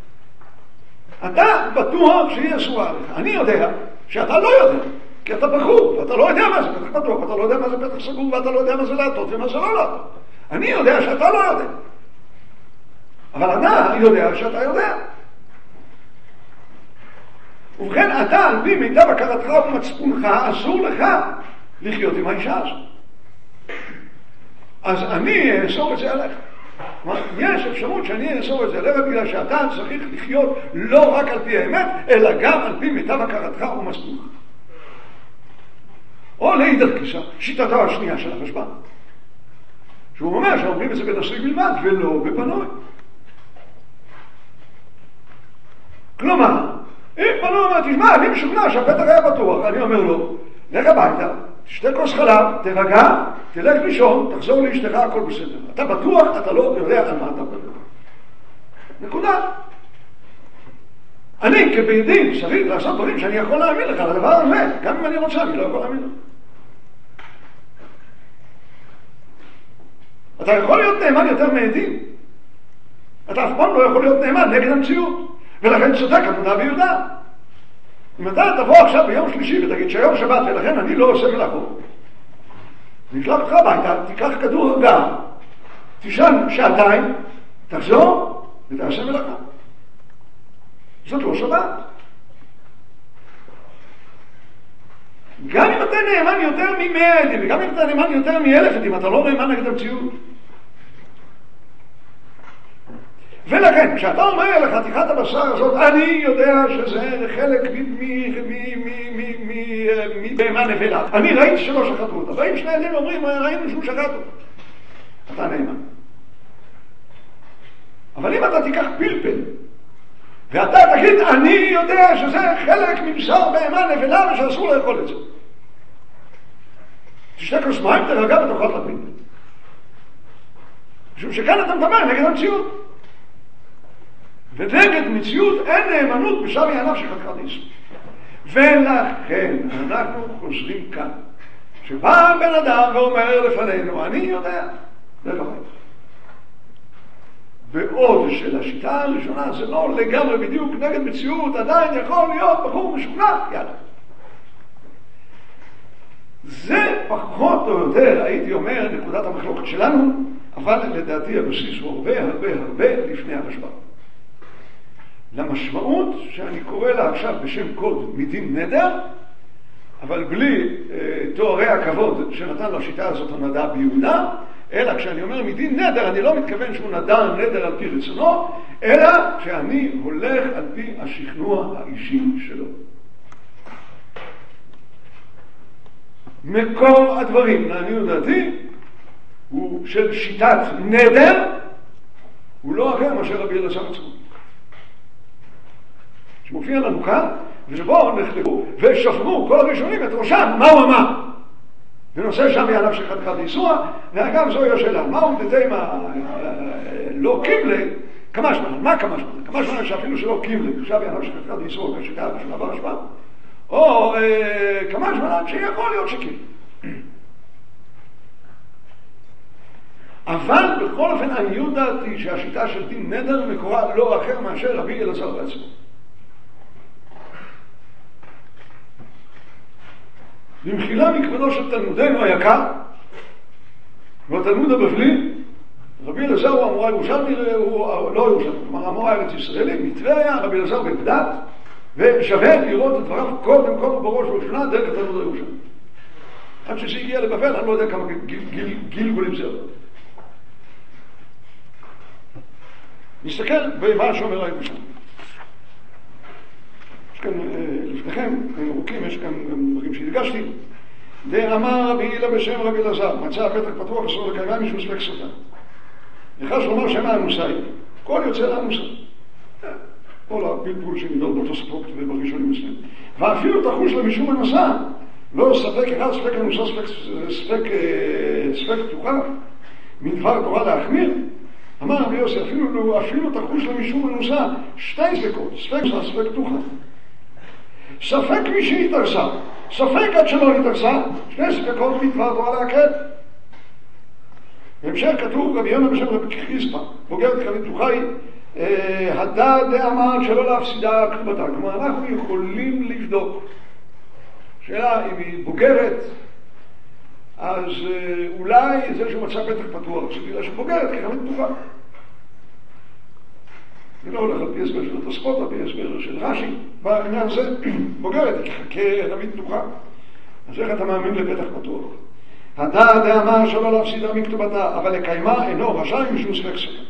אתה בטוח שהיא אסורה עליך. אני יודע שאתה לא יודע, כי אתה בחור, ואתה לא יודע מה זה פתח פתוח, ואתה לא יודע מה זה פתח סגור, ואתה לא יודע מה זה להטות ומה זה לא להטות. אני יודע שאתה לא יודע. אבל אתה יודע שאתה יודע. ובכן, אתה על פי מיטב הכרתך ומצפונך, אסור לך לחיות עם האישה הזאת. אז אני אאסור את זה עליך. יש אפשרות שאני אאסור את זה עליך בגלל שאתה צריך לחיות לא רק על פי האמת, אלא גם על פי מיטב הכרתך ומצפונך. או להידך גיסא, שיטתו השנייה של הרשב"א. שהוא אומר שאומרים את זה בנשוי בלבד ולא בפנוי. כלומר, אם פנו אומר, תשמע, אני משוכנע שהפתח היה בטוח, אני אומר לו, לך הביתה, תשתה כוס חלב, תרגע, תלך לישון, תחזור לאשתך, הכל בסדר. אתה בטוח, אתה לא יודע על מה אתה מדבר. נקודה. אני כבית דין צריך לעשות דברים שאני יכול להאמין לך על הדבר הזה, גם אם אני רוצה, אני לא יכול להאמין לך. אתה יכול להיות נאמן יותר מעדים. אתה אף פעם לא יכול להיות נאמן נגד המציאות. ולכן צודק אמונה ויודע. אם אתה תבוא עכשיו ביום שלישי ותגיד שהיום שבת ולכן אני לא עושה מלאכות, נשלח לך הביתה, תיקח כדור הרגעה, תישן שעתיים, תחזור ותעשה מלאכה. זאת לא שבת. גם אם אתה נאמן יותר ממאה עדים, וגם אם אתה נאמן יותר מאלף עדים, אתה לא נאמן נגד המציאות. ולכן, כשאתה אומר לחתיכת הבשר הזאת, אני יודע שזה חלק מבהמה נבלה. אני ראיתי שלא שחטו אותה. באים שני עדים ואומרים, ראינו שהוא שחט אותה. אתה נאמן. אבל אם אתה תיקח פלפל, ואתה תגיד, אני יודע שזה חלק מבשר בהמה נבלה ושאסור לאכול את זה. תשתה כוס מים, תרגע ותאכל את הפלפל. משום שכאן אתה מדבר נגד המציאות. ונגד מציאות אין נאמנות בשבי ענף שחתיכת איסור. ולכן אנחנו חוזרים כאן. שבא בן אדם ואומר לפנינו, אני יודע, זה לא חייב. בעוד של השיטה הראשונה זה לא לגמרי בדיוק נגד מציאות, עדיין יכול להיות בחור משוכנע, יאללה. זה פחות או יותר, הייתי אומר, נקודת המחלוקת שלנו, אבל לדעתי הבסיס הוא הרבה הרבה הרבה לפני הרשב"א. למשמעות שאני קורא לה עכשיו בשם קוד מדין נדר, אבל בלי אה, תוארי הכבוד שנתן לשיטה הזאת הנדע ביהודה, אלא כשאני אומר מדין נדר, אני לא מתכוון שהוא נדר נדר על פי רצונו, אלא שאני הולך על פי השכנוע האישי שלו. מקור הדברים, לעניות דעתי, הוא של שיטת נדר, הוא לא אחר מאשר רבי אלעזר עצמו. שמופיע לנו כאן, ושבו נחלקו ושפרו כל הראשונים את ראשם, מה הוא אמר? ונושא שם יעליו שחתיכת איסור, ואגב זוהי השאלה, מהו דתימה לא קיבלה, כמה שמונה, מה כמה שמונה? כמה שמונה שאפילו שלא קיבלה, עכשיו יעליו שחתיכת איסור, כשקעה בשביל עבר השפעה, או כמה שמונה שיכול להיות שקיבלה. אבל בכל אופן אני יודעתי שהשיטה של דין נדר מקורה לא אחר מאשר רבי אלעזר בעצמו. במחילה מכבודו של תלמודנו היקר, והתלמוד הבבלי, רבי אלעזר הוא המורה ירושלמי, הוא לא ירושלמי, כלומר המורה הארץ ישראלי, מטבריה, רבי אלעזר בגדת, ושווה לראות את דבריו קודם כל בראש ובראשונה דרך התלמוד הירושלמי. עד שזה הגיע לבבל, אני לא יודע כמה גלגולים זה. נסתכל במה שאומר הירושלמי. יש כאן, לפניכם, הם ארוכים, יש כאן דברים שהדגשתי. דאמר רבי הילה בשם רבי אלעזר, מצא הפתח פתוח אסור לקיימה משום ספק סוטה. נכנס לומר שמה אנוסה היא, כל יוצא לאנוסה. כל הפלפול שנידון בתוספות ובראשונים מסוים. ואפילו תחוש לה משום אנוסה, לא ספק אחד, ספק אנוסה, ספק פתוחה, מדבר תורה להחמיר. אמר רבי יוסי, אפילו, אפילו תחוש לה משום אנוסה, שתי ספקות, ספק זה ספק פתוחה. ספק מי שהתארסה, ספק עד שלא התארסה, שני ספקות מדבר תורה להקל. בהמשך כתוב רבי יונה בשם רבי חיספא, בוגרת כלית פתוחה היא, הדע דאמר שלא להפסידה כתובתה. כלומר, אנחנו יכולים לבדוק. שאלה, אם היא בוגרת, אז אולי זה שהוא מצא פתח פתוח, זה בגלל שבוגרת ככלית פתוחה. אני לא הולך על פי הסבר של התוספות, על פי הסבר של רש"י. בעניין הזה, בוגרת היא ככלית פתוחה. אז איך אתה מאמין לפתח פתוח? הדע דאמר שלא להפסידה מכתובתה, אבל לקיימה אינו רשאי משום ספק ספק.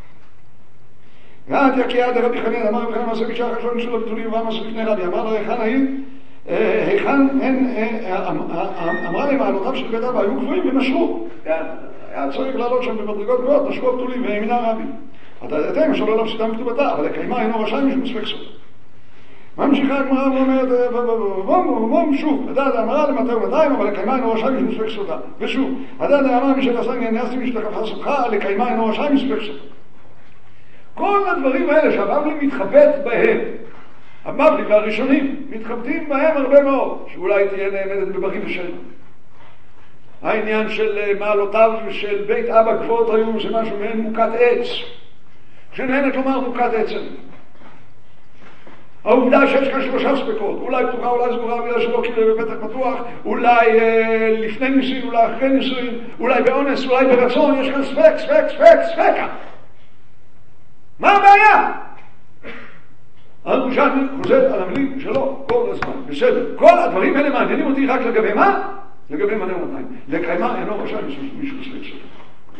ועד יקיע דרבי חנין, אמר רבי חנין מעשה בישח ראשון שלו בתולים ואמר מעשה לפני רבי, אמר לו היכן ההיא, היכן הן, אמרה להם העלותיו של בית אבא, היו גבוהים ומשכו, היה צריך לעלות שם במדרגות גבוהות, נשקו בתולים והאמינה רבי. אתה ידעתם שלא להפסידה מכתובתה, אבל לקיימה אינו רשאי משום ספק ספק. ממשיכה הגמרא ואומרת, ובום, שוב, הדעת האמרה למתי ומתיים, אבל לקיימה אינו רשאי משום ספק ספק. ושוב, הדעת האמרה מי שנעשה נעשתי משתקף חסותך, לקיימה אינו רשאי משום ספק ספק. כל הדברים האלה שהבבלי מתחבט בהם, הבבלי והראשונים מתחבטים בהם הרבה מאוד, שאולי תהיה נאמדת בברי ושל. העניין של מעלותיו של בית אבא גבוהות היו זה משהו מעין מוכת עץ, שנהנת לומר מוכת עצם. העובדה שיש כאן שלושה ספקות, אולי פתוחה, אולי סגורה, בגלל שלא קיבל בפתח פתוח, אולי אה, לפני נישואין, אולי אחרי נישואין, אולי באונס, אולי ברצון, יש כאן ספק, ספק, ספק, ספקה. מה הבעיה? הרושלמי חוזר על המילים שלו כל הזמן. בסדר, כל הדברים האלה מעניינים אותי רק לגבי מה? לגבי מנה ומאתיים. לקיימה אינו רשאי מישהו ספק סוטה.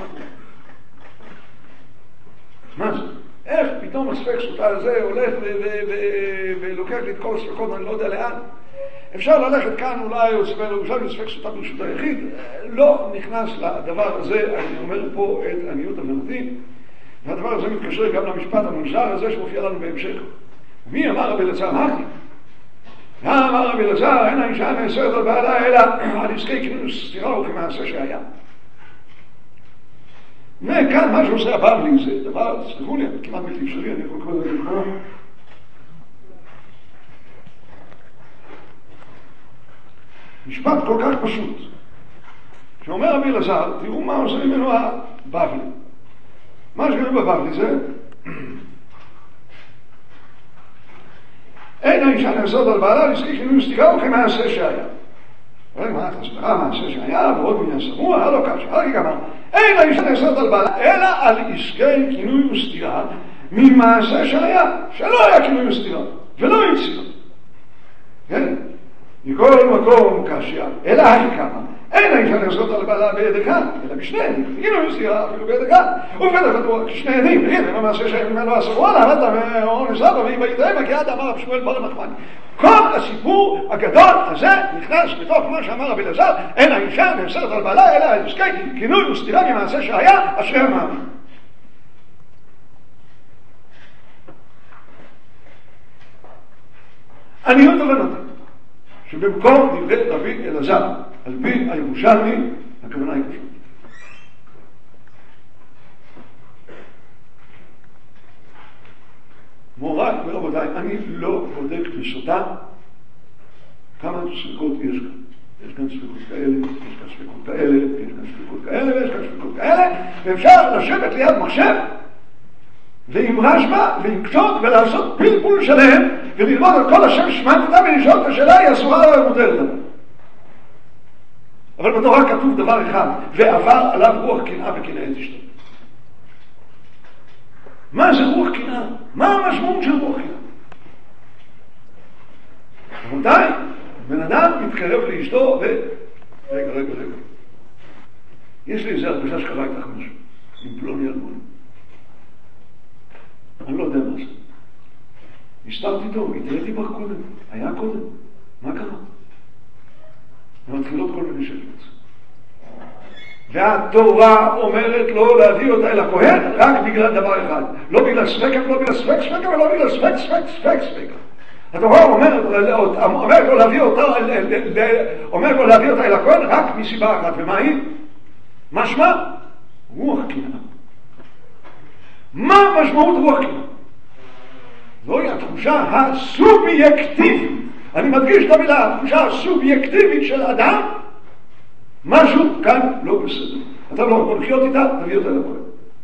מה זה? איך פתאום הספק סוטה הזה הולך ולוקח לי את כל הספקות, אני לא יודע לאן. אפשר ללכת כאן אולי, או ספק לרושלמי ספק סוטה ברשות היחיד, לא נכנס לדבר הזה, אני אומר פה את עניות הבנתי, והדבר הזה מתקשר גם למשפט המוזר הזה שמופיע לנו בהמשך. מי אמר רבי אלעזר? אמרתי. אמר רבי אלעזר, אין האישה נאסרת על בעלה אלא על עסקי כינוס סתירה וכמעשה שהיה. וכאן מה שעושה הבבלי זה דבר, תסלחו לי, כמעט בלתי אפשרי, אני יכול לקרוא את זה לכם. משפט כל כך פשוט, שאומר רבי אלעזר, תראו מה עושה ממנו הבבלי. מה שקורה בבבלי זה אין האישה נאסרת על בעלה לעסקי כינוס סתירה וכמעשה שהיה. מה אתה סתירה, מעשה שהיה, ועוד מן הסמוע, הלא קשה, הלא כמה. אין האישה נאסרת על בעלה, אלא על עסקי כינוי וסתירה ממעשה שהיה, שלא היה כינוי וסתירה, ולא יצירה. כן? מכל מקום קשה, אלא הכי כמה. אין האישה נאסרת על בעלה ביד אחד, אלא בשני עדים, כינוי וסתירה אפילו ביד אחד. ובטח בטוח כשני עדים, נגיד, אם המעשה שהיה ממנו הסמוע, למדת מאונס אבא, ואם בידיים הגיעת אמר רב שמואל בר נחמני. כל הסיפור הגדול הזה נכנס בתוך מה שאמר רבי אלעזר, אין האישה נאסרת על בעלה אלא על עסקי כינוי וסתירה ממעשה שהיה אשר אמר. אני עוד הבנתי שבמקום דברי רבי אלעזר על פי הירושלמי הכוונה היא פשוט. מוריי ורבותיי, אני לא בודק בסוטה כמה ספקות יש כאן. יש כאן ספקות כאלה, יש כאן ספקות כאלה, יש כאן ספקות כאלה, ויש כאן ספקות כאלה, ואפשר לשבת ליד מחשב ועם רשב"א ועם כתוב ולעשות פלפול שלהם וללמוד על כל השם שמעתתה ולשאול את השאלה היא אסורה או מותרת. אבל בתורה כתוב דבר אחד, ועבר עליו רוח קנאה וקנאת אשתו. מה זה רוח קנאה? מה המשמעות של רוח קנאה? רבותיי, בן אדם מתקרב לאשתו ו... רגע, רגע, רגע. יש לי איזה הרגשה שקרה איתך משהו, עם פלוני אלמוני. אני לא יודע מה זה. הסתרתי איתו, התראיתי בר קודם, היה קודם. מה קרה? ומתחילות כל מיני שאלות. והתורה אומרת לו להביא אותה אל הכהן רק בגלל דבר אחד. לא בגלל ספקה, לא בגלל ספק ספקה, ולא בגלל ספק ספק ספק ספקה. התורה אומרת, אומרת לו להביא אותה, אומרת לו להביא אותה אל הכהן רק מסיבה אחת. ומה היא? משמע? רוח קנאה. מה משמעות רוח קנאה? זוהי התחושה הסובייקטיבית. אני מדגיש את המילה, התחושה הסובייקטיבית של אדם, משהו כאן לא בסדר. אתה לא יכול לחיות איתה, תביא אותה לכהן.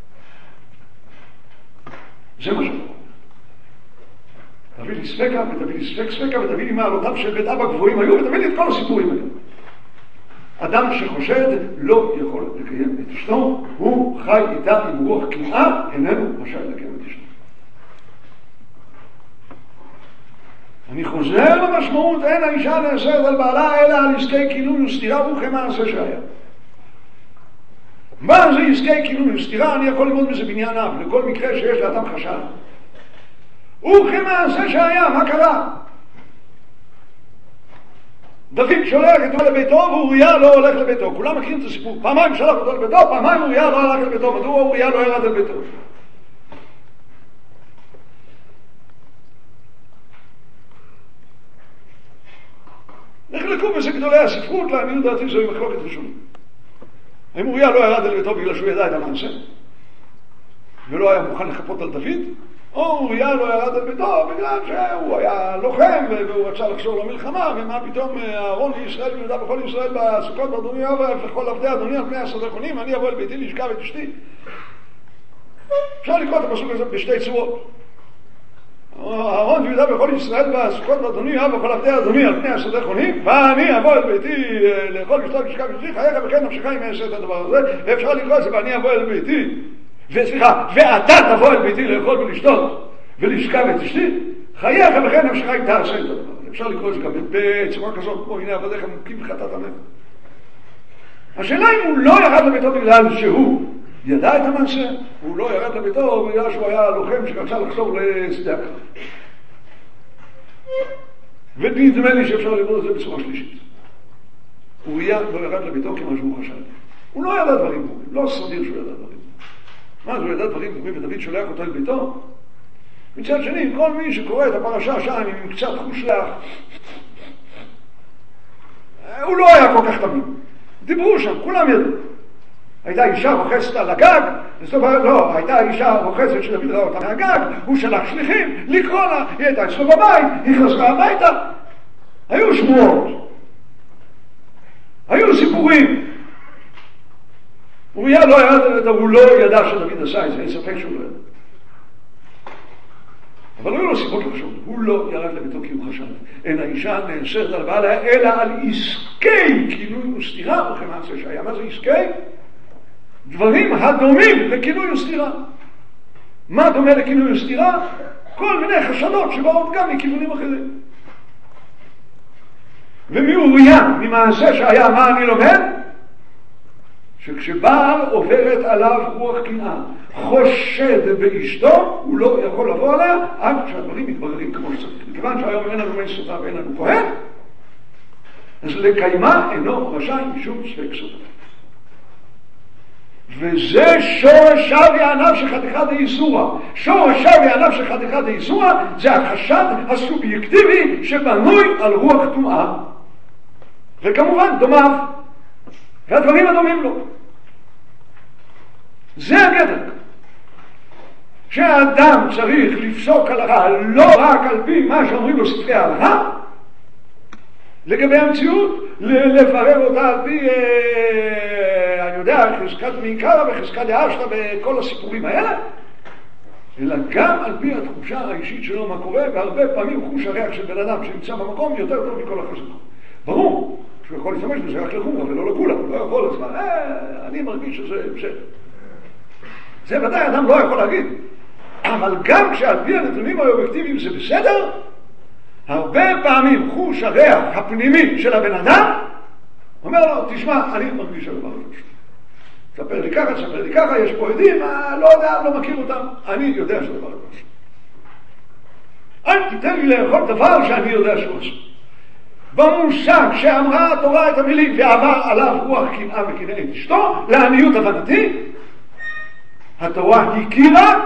זה מה שאתה אומר. תביא לי ספקה, ותביא לי ספק ספקה, ותביא לי מעלותיו של בית אבא גבוהים היו, ותביא לי את כל הסיפורים האלה. אדם שחושד לא יכול לקיים את אשתו, הוא חי איתה עם רוח קנאה, איננו רשאי לקיים את אשתו. אני חוזר למשמעות, אין האישה נאסרת על בעלה אלא על עסקי כינוי וסתירה וכמעשה שהיה. מה זה עסקי כינוי וסתירה? אני יכול ללמוד בזה בניין אב, לכל מקרה שיש לאדם חשד. וכמעשה שהיה, מה קרה? דוד שולח אותו לביתו ואוריה לא הולך לביתו. כולם מכירים את הסיפור. פעמיים שלח אותו לביתו, פעמיים אוריה לא הלך לביתו. מדוע אוריה לא ירד על ביתו? נחלקו בזה גדולי הספרות, לעניות דעתי זוהי מחלוקת ראשונית. האם אוריה לא ירד על ביתו בגלל שהוא ידע את המעשה ולא היה מוכן לחפות על דוד, או אוריה לא ירד על ביתו בגלל שהוא היה לוחם והוא רצה לחזור למלחמה, ומה פתאום אהרון לישראל ויהודה בכל ישראל בסוכות באדוני אוהב לכל עבדי אדוני על פני הסדרחונים, אני אבוא אל ביתי לשכב את אשתי. אפשר לקרוא את הפסוק הזה בשתי צורות. אהרון ויהודה וכל ישראל בסוכות לאדוני, אב וכל עבדי אדוני על פני השדה חונים, ואני אבוא אל ביתי לאכול לשתות לשכב אשתי, חייך וכן נפשך אם אעשה את הדבר הזה, ואפשר לקרוא את זה, ואני אבוא אל ביתי, וסליחה, ואתה תבוא אל ביתי לאכול ולשתות ולשכב את אשתי, חייך וכן נפשך אם תעשה את הדבר הזה. אפשר לקרוא את זה גם בצורה כזאת, כמו הנה עבדיך מוכים בחטאת עמך. השאלה אם הוא לא ירד לביתו בגלל שהוא ידע את המעשה, הוא לא ירד לביתו בגלל שהוא היה לוחם שרצה לחזור לשדה הקרב. ונדמה לי שאפשר לראות את זה בצורה שלישית. הוא לא ירד לביתו כמו שהוא חשב. הוא לא ידע דברים ברורים, לא סביר שהוא ידע דברים. מה, הוא ידע דברים ברורים ודוד שולח אותו אל ביתו? מצד שני, כל מי שקורא את הפרשה שם עם קצת חושלח, הוא לא היה כל כך תמיד. דיברו שם, כולם ידעו. הייתה אישה רוחצת על הגג, לא, הייתה אישה רוחצת שדוד ראה אותה מהגג, הוא שלח שליחים לקרוא לה, היא הייתה אצלו בבית, היא חזרה הביתה. היו שמועות, היו סיפורים. אוריה לא ידע, הוא לא ידע שדוד עשה את זה, אין ספק שהוא לא ידע. אבל היו לו סיבות לחשוב, הוא לא ירד לביתו כי הוא חשב. אין האישה נאסרת על בעליה, אלא על עסקי כינוי וסתירה, וכן מעשה שהיה. מה זה עסקי? דברים הדומים לכינוי וסתירה. מה דומה לכינוי וסתירה? כל מיני חשדות שבאות גם מכיוונים אחרים. ומאוריה, ממעשה שהיה, מה אני לומד? שכשבעל עוברת עליו רוח קנאה, חושד באשתו, הוא לא יכול לבוא עליה עד שהדברים מתבררים כמו שצריך. מכיוון שהיום אין לנו מי סוטה ואין לנו כהן, אז לקיימה אינו רשאי משום ספק סוטה. וזה שורשיו יענב שחתיכה דאיסורה. שורשיו יענב שחתיכה דאיסורה זה החשד הסובייקטיבי שבנוי על רוח טומאה. וכמובן דומיו והדברים הדומים לו. זה הגדר. שהאדם צריך לפסוק הלכה לא רק על פי מה שאומרים לו ספרי ההלכה, לגבי המציאות, לברר אותה על פי, אה, אני יודע, חזקת מעיקרא וחזקת דאשתא בכל הסיפורים האלה, אלא גם על פי התחושה האישית שלו מה קורה, והרבה פעמים חוש הריח של בן אדם שנמצא במקום יותר טוב מכל החזקות. ברור שהוא יכול להשתמש בזה רק לחומרה ולא לכולם, הוא לא יכול לצבא, אה, אני מרגיש שזה בסדר. זה ודאי אדם לא יכול להגיד, אבל גם כשעל פי הנתונים האובייקטיביים זה בסדר, הרבה פעמים חוש הריח הפנימי של הבן אדם אומר לו, תשמע, אני מרגיש על דבר הזה. תספר לי ככה, תספר לי ככה, יש פה עדים, לא יודע, לא מכיר אותם, אני יודע שזה דבר הזה. אל תיתן לי לאכול דבר שאני יודע שהוא עושה. במושג שאמרה התורה את המילים ועבר עליו רוח קנאה וקנאה את אשתו, לעניות הבנתי, התורה הכירה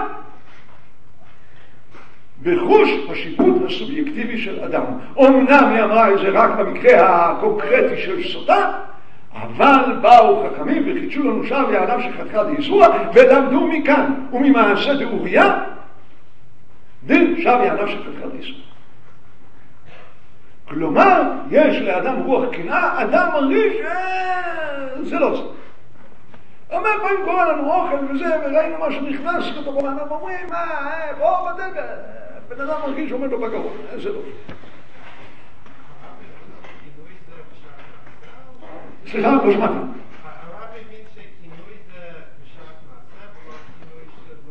בחוש השיפוט הסובייקטיבי של אדם. אומנם היא אמרה את זה רק במקרה הקונקרטי של סוטה, אבל באו חכמים וחידשו לנו שם יענב שחתיכה דאיסורה, ולמדו מכאן וממעשה דאוריה דין שם יענב שחתיכה דאיסורה. כלומר, יש לאדם רוח קנאה, אדם מרגיש זה לא זה. אומר פעמים קורא לנו אוכל וזה, וראינו מה שנכנס לתוכו, ואנחנו אומרים, מה, בוא בדגה, בן אדם מרגיש שעומד לו בגרון, זה לא. סליחה, לא שמעתי. הרב מבין שכינוי זה בשעת מעשה, ולא כינוי שלא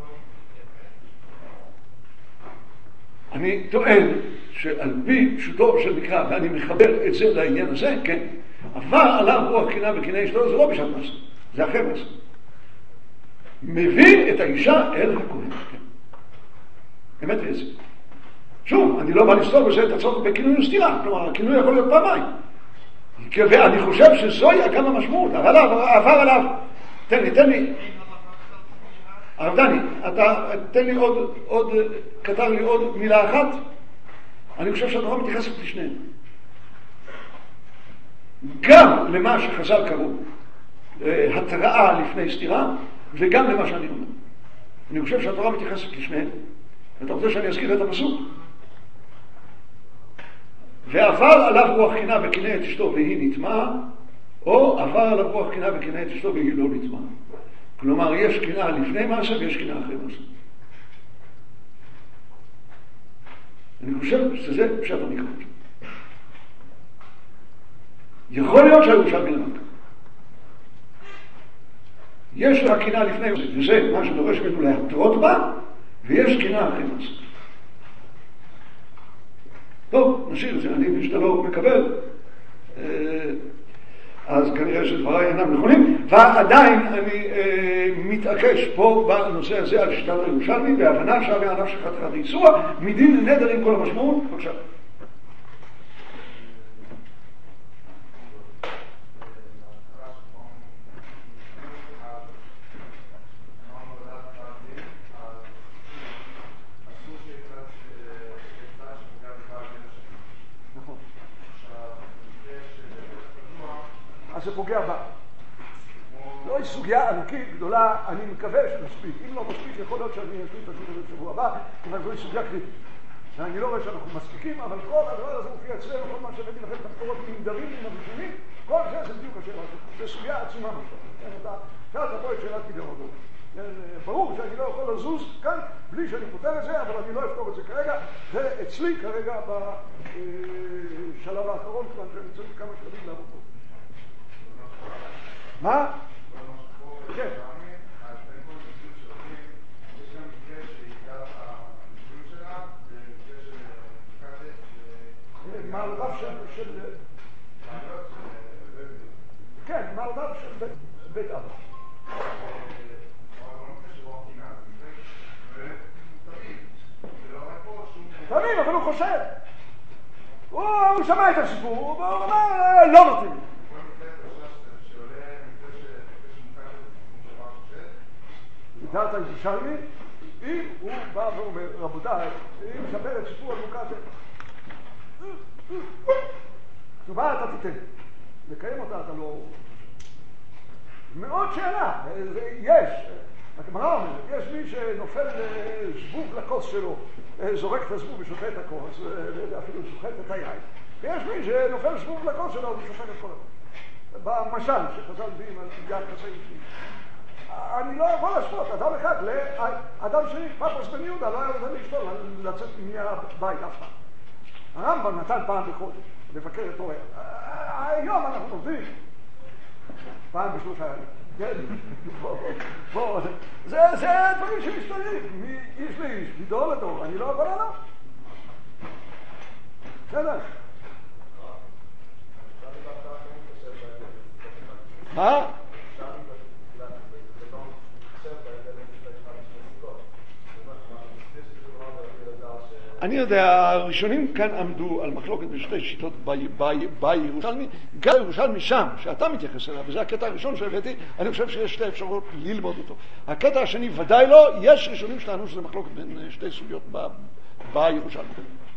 יפה? אני טוען שעל פי פשוטו של מקרא, ואני מחבר את זה לעניין הזה, כן, עבר עליו רוח קנאה וקנאה אשתו, זה לא בשעת מעשה. זה אחר מעשה. מביא את האישה אל הכהן. כן. אמת ויצא. שוב, אני לא בא לסתור בזה את הצורך בכינוי וסתירה. כלומר, הכינוי יכול להיות פעמיים. ואני חושב שזוהי גם המשמעות. אבל עבר עליו. תן לי, תן לי. הרב דני, אתה תן לי עוד, עוד, כתב לי עוד מילה אחת. אני חושב שהתורה מתייחסת לשניהם. גם למה שחז"ל קראו התראה לפני סתירה, וגם למה שאני אומר. אני חושב שהתורה מתייחסת לשניהם. אתה רוצה שאני אזכיר את הפסוק? ועבר עליו רוח קנאה וקנאה את אשתו והיא נטמעה, או עבר עליו רוח קנאה וקנאה את אשתו והיא לא נטמעה. כלומר, יש קנאה לפני מעשה ויש קנאה אחרי מעשה. אני חושב שזה פשט המקראות. יכול להיות שהירושלמי למד. יש לה קינה לפני, וזה מה שדורש ממנו להתרות בה, ויש קינה אחרי מעשה. טוב, נשאיר את זה, אני מבין שאתה לא מקבל, אז כנראה שדבריי אינם נכונים, ועדיין אני אה, מתעקש פה בנושא הזה על שיטת הירושלמי, בהבנה שהרי ענף של חתיכת איסור, מדין נדר עם כל המשמעות. בבקשה. אז זה פוגע בה. לא היא סוגיה ענקית גדולה, אני מקווה שנספיק. אם לא מספיק, יכול להיות שאני אספיק את השיעור בשבוע הבא, כיוון זוהי סוגיה קריטית. אני לא רואה שאנחנו מספיקים, אבל כל הדבר הזה מופיע אצלנו, כל מה שהבאתי לכם את המקורות מנדרים עם הראשונים, כל זה זה בדיוק השאלה הזאת. זה סוגיה עצומה משהו. שאלת פה את שאלת פתרון. ברור שאני לא יכול לזוז כאן בלי שאני פותר את זה, אבל אני לא אפתור את זה כרגע. זה אצלי כרגע בשלב האחרון, כיוון שאני צריך כמה שלבים לעבוד פה. מה? כן. מעלותיו של... כן, מעלותיו של בית אבא. תמיד, אבל הוא חושב. הוא שמע את הסיפור, והוא אמר, לא מתאים. מתארת הירושלמי, אם הוא בא ואומר, רבותיי, אם מספר את סיפור המוקד הזה, כתובה אתה תיתן, לקיים אותה אתה לא... מאוד שאלה, יש, הגמרא אומרת, יש מי שנופל זבוב לכוס שלו, זורק את הזבוב ושותה את הכוס, ואפילו שוחט את היין, ויש מי שנופל זבוב לכוס שלו ושותה את כל הכוס. במשל שחז"ל ביאים על יד כזה אישי. אני לא יכול לשפוט, אדם אחד, לאדם שני, פפוס בן יהודה, לא היה רוצה לאשתו לצאת מהבית אף פעם. הרמב"ם נתן פעם בחודש, לבקר את אוריה. היום אנחנו עובדים פעם בשלושה ימים. בואו, זה דברים שמשתנים, מאיש לאיש, מדור לדור, אני לא יכול לענות. בסדר. מה? אני יודע, הראשונים כאן עמדו על מחלוקת בשתי שיטות בירושלמי, גם ירושלמי שם, שאתה מתייחס אליו, וזה הקטע הראשון שהבאתי, אני חושב שיש שתי אפשרות ללמוד אותו. הקטע השני ודאי לא, יש ראשונים שטענו שזה מחלוקת בין שתי סוגיות בירושלמי.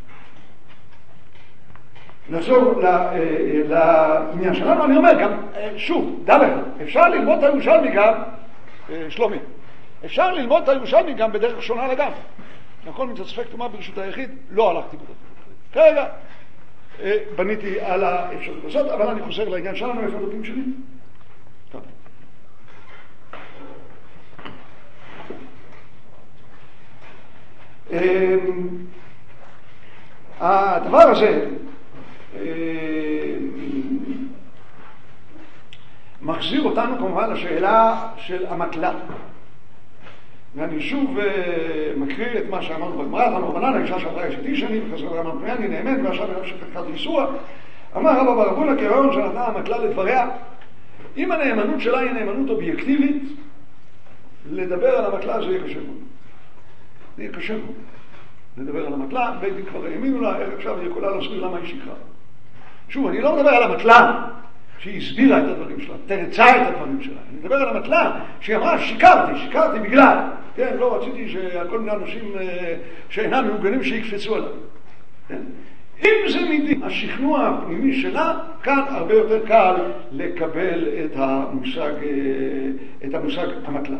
נחזור לעניין שלנו, אני אומר גם, שוב, דע לך, אפשר ללמוד את הירושלמי גם, שלומי, אפשר ללמוד את הירושלמי גם בדרך שונה לגמרי. הכל מתספק תומה ברשות היחיד, לא הלכתי בדרך. כרגע בניתי על האפשרות הזאת, אבל אני חוזר לעניין שלנו, איפה הדפים שלי? טוב. הדבר הזה מחזיר אותנו כמובן לשאלה של המקלה. ואני שוב מקריא את מה שאמרנו בגמרא, אמר רבנן, האישה שעברה אשתי שני, וחזרה אמר פני, אני נאמן, ועכשיו אליו שחקת איסורה. אמר רבא בר אבונה, כרעיון שנתנה המקלה לדבריה, אם הנאמנות שלה היא נאמנות אובייקטיבית, לדבר על המקלה זה יהיה קשה מאוד. זה יהיה קשה מאוד. לדבר על המקלה, בית דין כבר האמינו לה, עכשיו היא יכולה להסביר למה היא שיקרה. שוב, אני לא מדבר על המקלה שהיא הסבירה את הדברים שלה, תרצה את הדברים שלה. אני מדבר על המקלה שהיא אמרה, שיקרתי, שיקרתי בגלל. כן, לא רציתי שכל מיני אנשים שאינם מעוגנים שיקפצו עליו. כן? אם זה מדין השכנוע הפנימי שלה, כאן הרבה יותר קל לקבל את המושג, את המושג המקלה.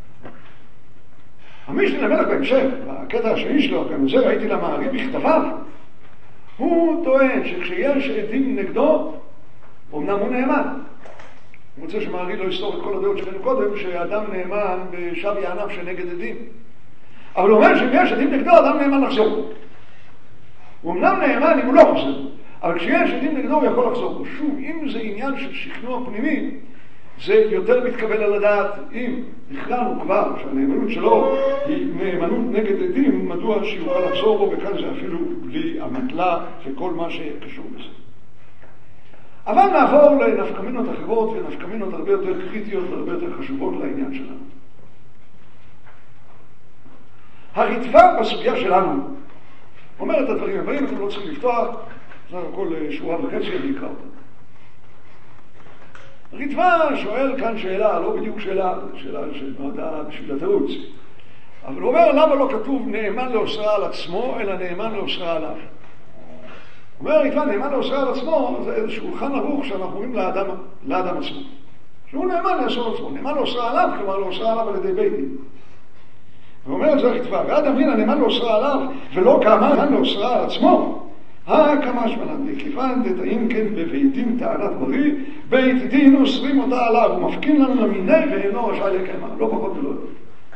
המשנה למלך בהמשך, הקטע השני שלו, כאן זה ראיתי למעריב בכתביו, הוא טוען שכשיש עדים נגדו, אמנם הוא נאמן. הוא רוצה שמעריב לא יסתור את כל הדעות שלנו קודם, שאדם נאמן בשבי הענף שנגד עדים. אבל הוא אומר שאם יש עדים נגדו, אדם נאמן לחזור. הוא אמנם נאמן אם הוא לא חוזר, אבל כשיש עדים נגדו הוא יכול לחזור בו. שוב, אם זה עניין של שכנוע פנימי, זה יותר מתקבל על הדעת. אם בכלל כבר שהנאמנות שלו היא נאמנות נגד עדים, מדוע שיוכל לחזור בו, וכאן זה אפילו בלי המטלה וכל מה שקשור בזה. אבל נעבור לנפקמינות אחרות, ונפקמינות הרבה יותר קריטיות והרבה יותר חשובות לעניין שלנו. הרטב"א בסוגיה שלנו אומר את הדברים הבאים, אתם לא צריכים לפתוח, זה כל שורה וחצי אני אקרא אותם. הרטב"א שואל כאן שאלה, לא בדיוק שאלה, שאלה שנועדה בשביל התירוץ, אבל הוא אומר למה לא כתוב נאמן לאוסרה על עצמו, אלא נאמן לאוסרה עליו. הוא אומר הרטב"א נאמן לאוסרה על עצמו, זה איזה שולחן ערוך שאנחנו אומרים לאדם, לאדם עצמו. שהוא נאמן לאסור עצמו, נאמן לאוסרה עליו, כלומר לאוסרה עליו על ידי בית דין. הוא אומר את זה הרטב"א, ועד אמרין הנאמן לאוסרה עליו, ולא כמה נאמן לאוסרה על עצמו. כמה שמלן, כיוון דתאים כן בבית דין טענת בריא, בית דין אוסרים אותה עליו, הוא מפקין לנו למיני ואינו רשאי לקיימה, לא פחות ולא יותר.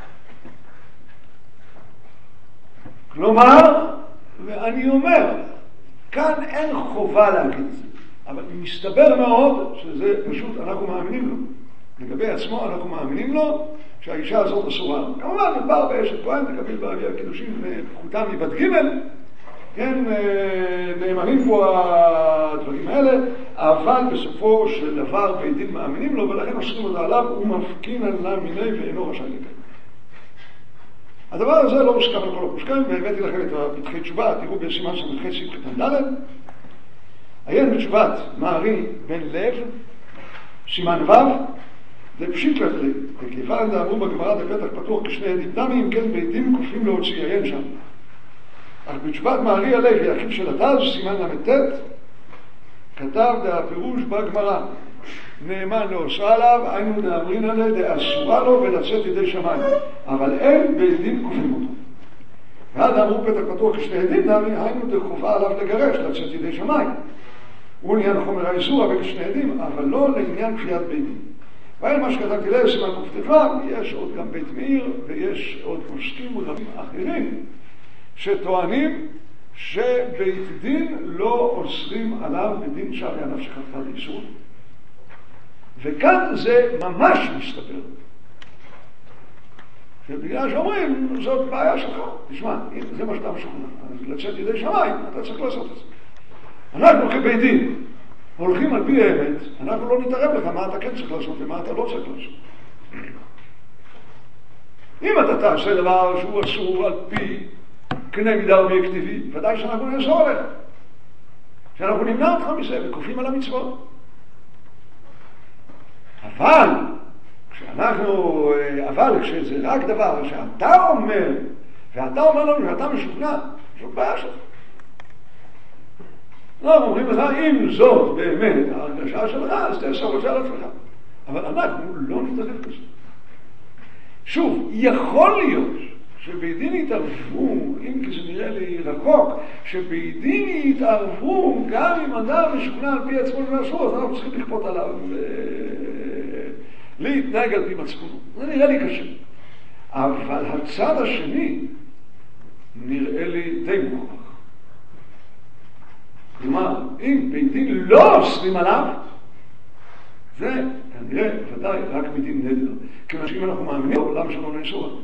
כלומר, ואני אומר, כאן אין חובה להגיד את זה, אבל מסתבר מאוד שזה פשוט אנחנו מאמינים לו. לגבי עצמו אנחנו מאמינים לו שהאישה הזאת אסורה. כמובן, מדבר באשת כהן, תקבל באבי הקידושים פחותה מבת ג', כן, נאמנים פה הדברים האלה, אבל בסופו של דבר בית דין מאמינים לו, ולכן אוסרים אותה עליו, הוא מפקין עליו מיני ואינו רשאי לקיים. הדבר הזה לא מוסכם על כל הפוסקים, והבאתי לכם את פתחי תשובה, תראו בסימן ס"ח קטן ד', עיין בתשובת מערי בן לב, סימן ו', זה פשיט לכלי, וכיוון דאמרו בגמרא בפתח פתוח כשני עדים דמי, אם כן בית דין כופים להוציא, עיין שם. אך בתשובת מערי הלוי, אחיו של התז, סימן ל"ט, כתב דהפירוש בגמרא, נאמן לאוסרה עליו, היינו דאמרין עליה דאסורה לו ולצאת ידי שמיים, אבל אין בית דין כופים אותו. ועד אמרו פתח פתוח כשני עדים דמי, היינו דחובה עליו לגרש, לצאת ידי שמיים. הוא עניין חומר האיסור, אבל כשני עדים, אבל לא לעניין כפיית בית דין. ואין מה שכתבתי להם, סימן קט"ו, יש עוד גם בית מאיר, ויש עוד פוסקים רבים אחרים, שטוענים שבית דין לא אוסרים עליו בדין שרי ענף שחתכה לאיסור. וכאן זה ממש מסתבר. שבגלל שאומרים, זאת בעיה שלך. תשמע, זה מה שאתה משוכנע. אז לצאת ידי שמיים, אתה צריך לעשות את זה. אנחנו כבית דין הולכים על פי האמת, אנחנו לא נתערב לך מה אתה כן צריך לעשות ומה אתה לא צריך לעשות. אם אתה תעשה דבר שהוא אסור על פי קנה מידה אובייקטיבי, ודאי שאנחנו נאסור עליך. שאנחנו נמנע אותך מזה וכופים על המצוות. אבל, כשאנחנו, אבל כשזה רק דבר שאתה אומר, ואתה אומר לנו שאתה משוכנע, זאת בעיה שלך. לא, אומרים לך, אם זאת באמת ההרגשה שלך, אז תאסור את זה על עצמך. אבל אנחנו לא נתערב כזה. שוב, יכול להיות שבית דין יתערבו, אם כי זה נראה לי רחוק, שבית דין יתערבו גם אם אדם משוכנע על פי עצמו ואסור, אז אנחנו צריכים לכפות עליו להתנהג על פי מצפונו. זה נראה לי קשה. אבל הצד השני נראה לי די מוכרח. כלומר, אם בית דין לא אוסרים עליו, זה כנראה ודאי רק בדין נדר. כיוון שאם אנחנו מאמינים לו, למה שלא נאסור עליו?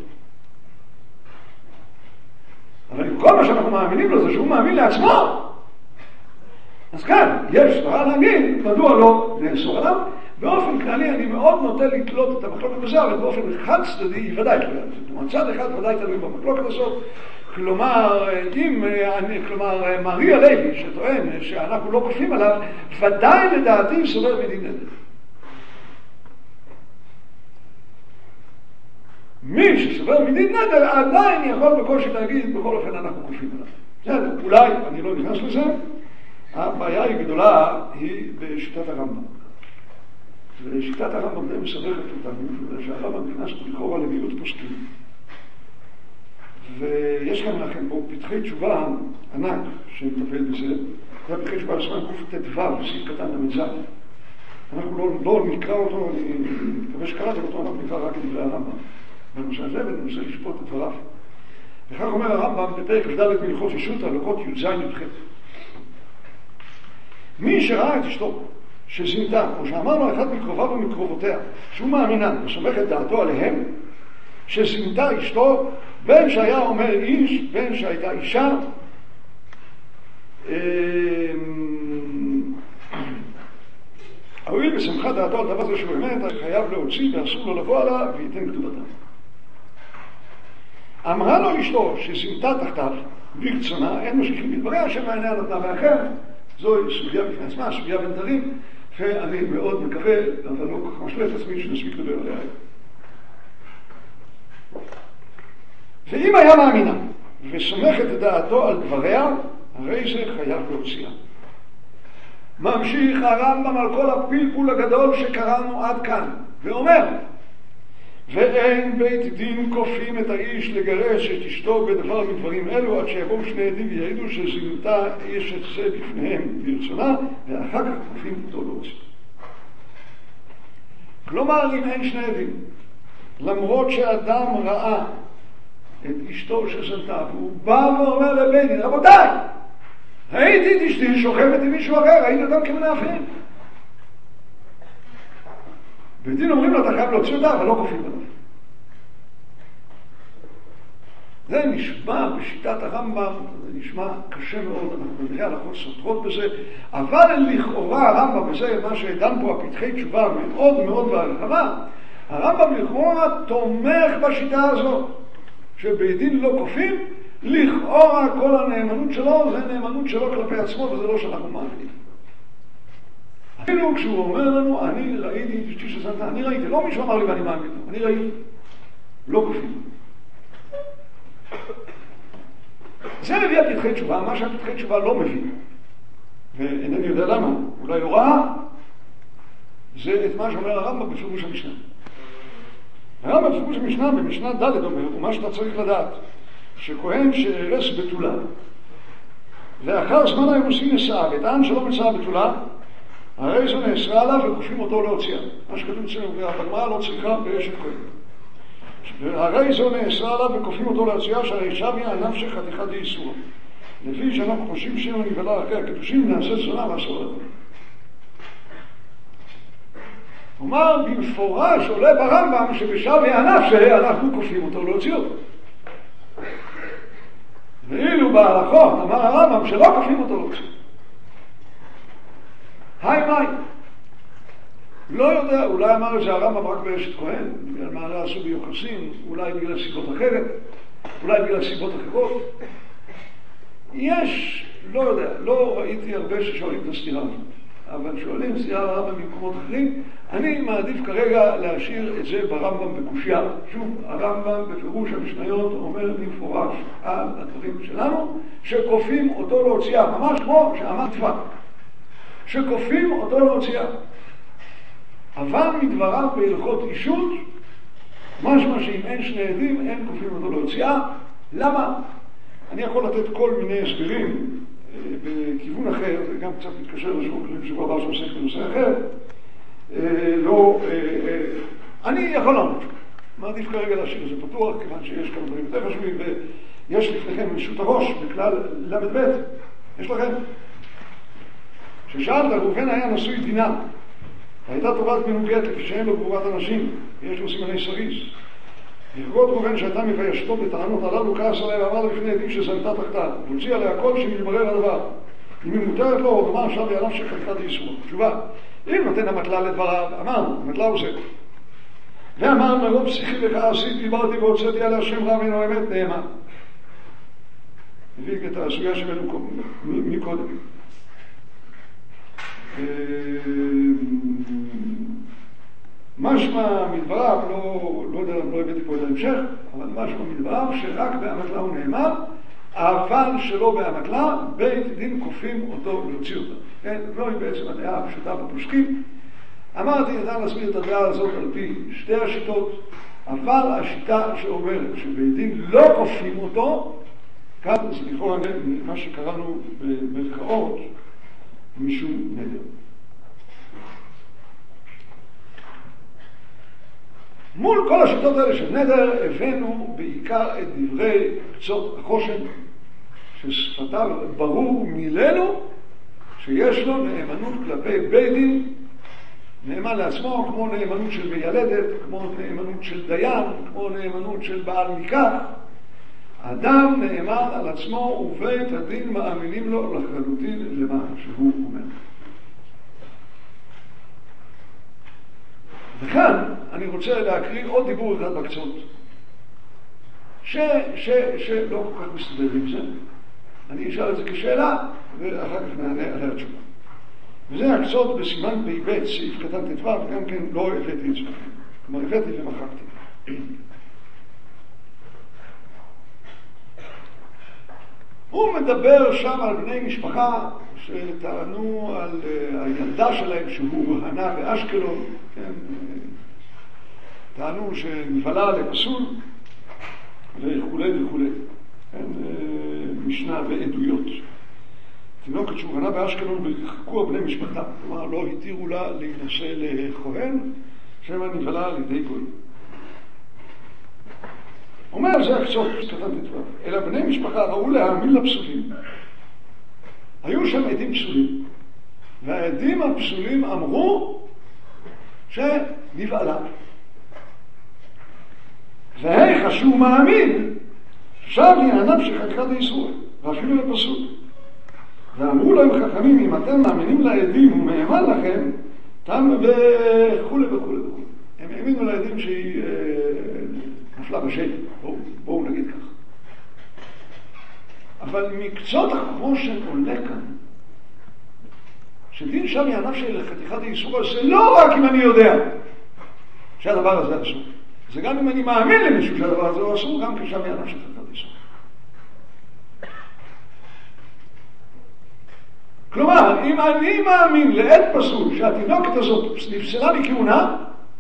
אבל עם כל מה שאנחנו מאמינים לו זה שהוא מאמין לעצמו. אז כאן, יש דבר להגיד, מדוע לא נאסור עליו? באופן כללי אני מאוד נוטה לתלות את המחלוקת בזה, אבל באופן חד צדדי היא ודאי תלויה. כלומר, צד אחד ודאי תלוי במחלוקת הזאת. כלומר, אם, כלומר, מרי הלוי שטוען שאנחנו לא כופים עליו, ודאי לדעתי סובר בדין נדר. מי שסובר בדין נדר עדיין יכול בקושי להגיד, בכל אופן אנחנו כופים עליו. בסדר, אולי, אני לא נכנס לזה, הבעיה היא גדולה, היא בשיטת הרמב"ם. ושיטת הרמב"ם די מסבכת אותנו, שהרמב"ם נכנס לכאורה למיעוט פוסקים. ויש כאן לכם פה פתחי תשובה ענק שמטפל בזה. זה פתחי תשובה לסמן קט"ו, בסעיף קטן ל"ז. אנחנו לא, לא נקרא אותו, אני מקווה שקראתם אותו, אנחנו נקרא רק את דברי הרמב"ם. בנושא הזה, וננסה לשפוט את דבריו. וכך אומר הרמב"ם בפרק ד' מהלכות אישות, הלכות י"ז י"ח. מי שראה את אשתו שזינתה, או שאמר לו אחד מקרוביו ומקרובותיה, שהוא מאמינן וסומך את דעתו עליהם, שזינתה אשתו, בין שהיה אומר איש, בין שהייתה אישה, הואיל בשמחת דעתו על דבר זה שהוא באמת, חייב להוציא ואסור לו לבוא עליו וייתן כתובתה. אמרה לו אשתו שזינתה תחתיו ברצונה, אין משגיחים בדבריה, שמעיניה נתנה באחר. זוהי סוגיה בפני עצמה, סוגיה בנתרים, ואני מאוד מקווה, אבל לא כל כך משלה את עצמי שנספיק לדבר עליה. ואם היה מאמינה וסומך את דעתו על דבריה, הרי זה חייב להוציאה. ממשיך הרמב"ם על כל הפלפול הגדול שקראנו עד כאן, ואומר, ואין בית דין כופים את האיש לגרש את אשתו בדבר מדברים אלו, עד שיבואו שני עדים ויעידו שזינתה איש את זה בפניהם ברצונה, ואחר כך כופים אותו להוציא. כלומר, אם אין שני עדים, למרות שאדם ראה את אשתו שזנתה, והוא בא ואומר לבית דין, רבותיי, ראיתי את אשתי שוכבת עם מישהו אחר, ראיתי אותם כמנאפים. בית דין אומרים לו, אתה חייב להוציא אותה, אבל לא כופים עליו. זה נשמע בשיטת הרמב"ם, זה נשמע קשה מאוד, אנחנו נראה הלכות סותרות בזה, אבל לכאורה הרמב"ם, וזה מה שדן פה הפתחי תשובה מאוד מאוד בהרחבה, הרמב"ם לכאורה תומך בשיטה הזאת, שבית דין לא כופים, לכאורה כל הנאמנות שלו זה נאמנות שלו כלפי עצמו, וזה לא שאנחנו מאמינים. אפילו כשהוא אומר לנו, אני ראיתי את אשתי שזנתה, אני ראיתי, לא מישהו אמר לי ואני מאמין לו, אני ראיתי, לא כופים. זה מביא הפתחי תשובה, מה שהפתחי תשובה לא מביא, ואינני יודע למה, אולי הוראה, זה את מה שאומר הרמב"ם בפירוש המשנה. הרמב"ם בפירוש המשנה, במשנה ד' אומר, ומה שאתה צריך לדעת, שכהן שהרס בתולה, ואחר זמן האירוסין נשאה, וטען שלא מצאה בתולה, הרי זו נאסרה עליו וכופים אותו להוציאה. מה שכתוב אצלנו, והגמרא לא צריכה באשת כהן. והרי זו נאסרה עליו וכופים אותו להוציאה, שהרי שביה עיניו של חתיכת דאיסורה. לפי שאנחנו חושבים שאם נבלה אחרי הקדושים, נעשה זונה ואסור לנו. כלומר, במפורש עולה ברמב"ם שבשביה עיניו שאנחנו כופים אותו להוציא אותו. ואילו בהלכות אמר הרמב"ם שלא כופים אותו להוציא. היי מאי, לא יודע, אולי אמר את זה הרמב"ם רק באשת כהן, בגלל מה לא עשו ביוחסין, אולי בגלל סיבות אחרת, אולי בגלל סיבות אחרות. יש, לא יודע, לא ראיתי הרבה ששואלים את הסתירה הזאת, אבל שואלים סתירה הרמב"ם במקומות אחרים. אני מעדיף כרגע להשאיר את זה ברמב"ם בקושיה. שוב, הרמב"ם בפירוש המשניות אומר במפורש על הדברים שלנו, שכופים אותו להוציאה, ממש כמו שאמר תפק. שכופים אותו להוציאה. אבל מדבריו בהלכות אישות, משמע שאם אין שני עדים, אין כופים אותו להוציאה. למה? אני יכול לתת כל מיני הסברים בכיוון אחר, זה גם קצת מתקשר לשבוע שבוע הבא שעוסק בנושא אחר. לא, אני יכול לענות. מעדיף כרגע להשאיר את זה פתוח, כיוון שיש כמה דברים יותר חשובים, ויש לפניכם רשות הראש בכלל למד ב'. יש לכם? ששאלת, ראובן היה נשוי דינה, הייתה טובת מנוגת לפי שאין לו גבורת אנשים, יש לו סימני סריס. לכבוד ראובן שהייתה מביישתו בטענות הללו, כעס עליה ואמר לפני עדים שזנתה תחתיו, והוציא עליה כל שמתברר הדבר. אם היא מותרת לו, עוד אמר עכשיו יעליו שחלקת איסור. תשובה, אם נותן המטלה לדבריו, אמרנו, המטלה הוא זה. ואמר מרוב פסיכי וכעסית, דיברתי והוצאתי על השם רב אינו אמת נאמן. הביא את הסוגיה שמנו מקודם. משמע מדבריו, לא, לא יודע, לא הבאתי פה את ההמשך, אבל משמע מדבריו שרק בהמתלה הוא נאמר, אבל שלא בהמתלה, בית דין כופים אותו להוציא אותה. כן, לא היא בעצם הדעה הפשוטה בפוסקים. אמרתי, ניתן להסביר את הדעה הזאת על פי שתי השיטות, אבל השיטה שאומרת שבית דין לא כופים אותו, כאן זה לכאורה מה שקראנו במרכאות, משום נדר. מול כל השיטות האלה של נדר, הבאנו בעיקר את דברי קצות החושן, ששפתיו ברור מילנו, שיש לו נאמנות כלפי בית דין, נאמן לעצמו, כמו נאמנות של מיילדת, כמו נאמנות של דיין, כמו נאמנות של בעל מקח. אדם נאמן על עצמו ובית הדין מאמינים לו לחלוטין למה שהוא אומר. וכאן אני רוצה להקריא עוד דיבור אחד בקצות, ש, ש, שלא כל כך מסתדר עם זה. אני אשאל את זה כשאלה, ואחר כך נענה עליה התשובה. וזה הקצות בסימן פ"ב, סעיף קטן ט"ו, וגם כן לא הבאתי את זה. כלומר, הבאתי ומחקתי. הוא מדבר שם על בני משפחה שטענו על הילדה שלהם שהוא הנה באשקלון, כן, טענו שנבלה לפסול וכו' וכו'. כן, משנה ועדויות. תינוקת שהוא הנה באשקלון וחקו בני משפחתה, כלומר לא התירו לה להינשא לכהן, שמא נבלה על ידי גוי. אומר זה הקצות, קטן ט"ו, אלא בני משפחה ראו להאמין לפסולים. היו שם עדים פסולים, והעדים הפסולים אמרו שנבעלה. והיך שהוא מאמין, שב לעניו של חתיכת הישראל, ואפילו לפסול. ואמרו להם חכמים, אם אתם מאמינים לעדים ומאמן לכם, תם וכו' וכו' וכו'. הם האמינו לעדים שהיא אה, נפלה בשל, בואו, בואו נגיד כך. אבל מקצות החושן עולה כאן, שדין שם יענב של חתיכת הישראל, זה לא רק אם אני יודע שהדבר הזה אסור. זה גם אם אני מאמין למישהו שהדבר הזה הוא אסור, גם כשם יענב של חתיכת הישראל. כלומר, אם אני מאמין לעד פסול שהתינוקת הזאת נפסלה מכהונה,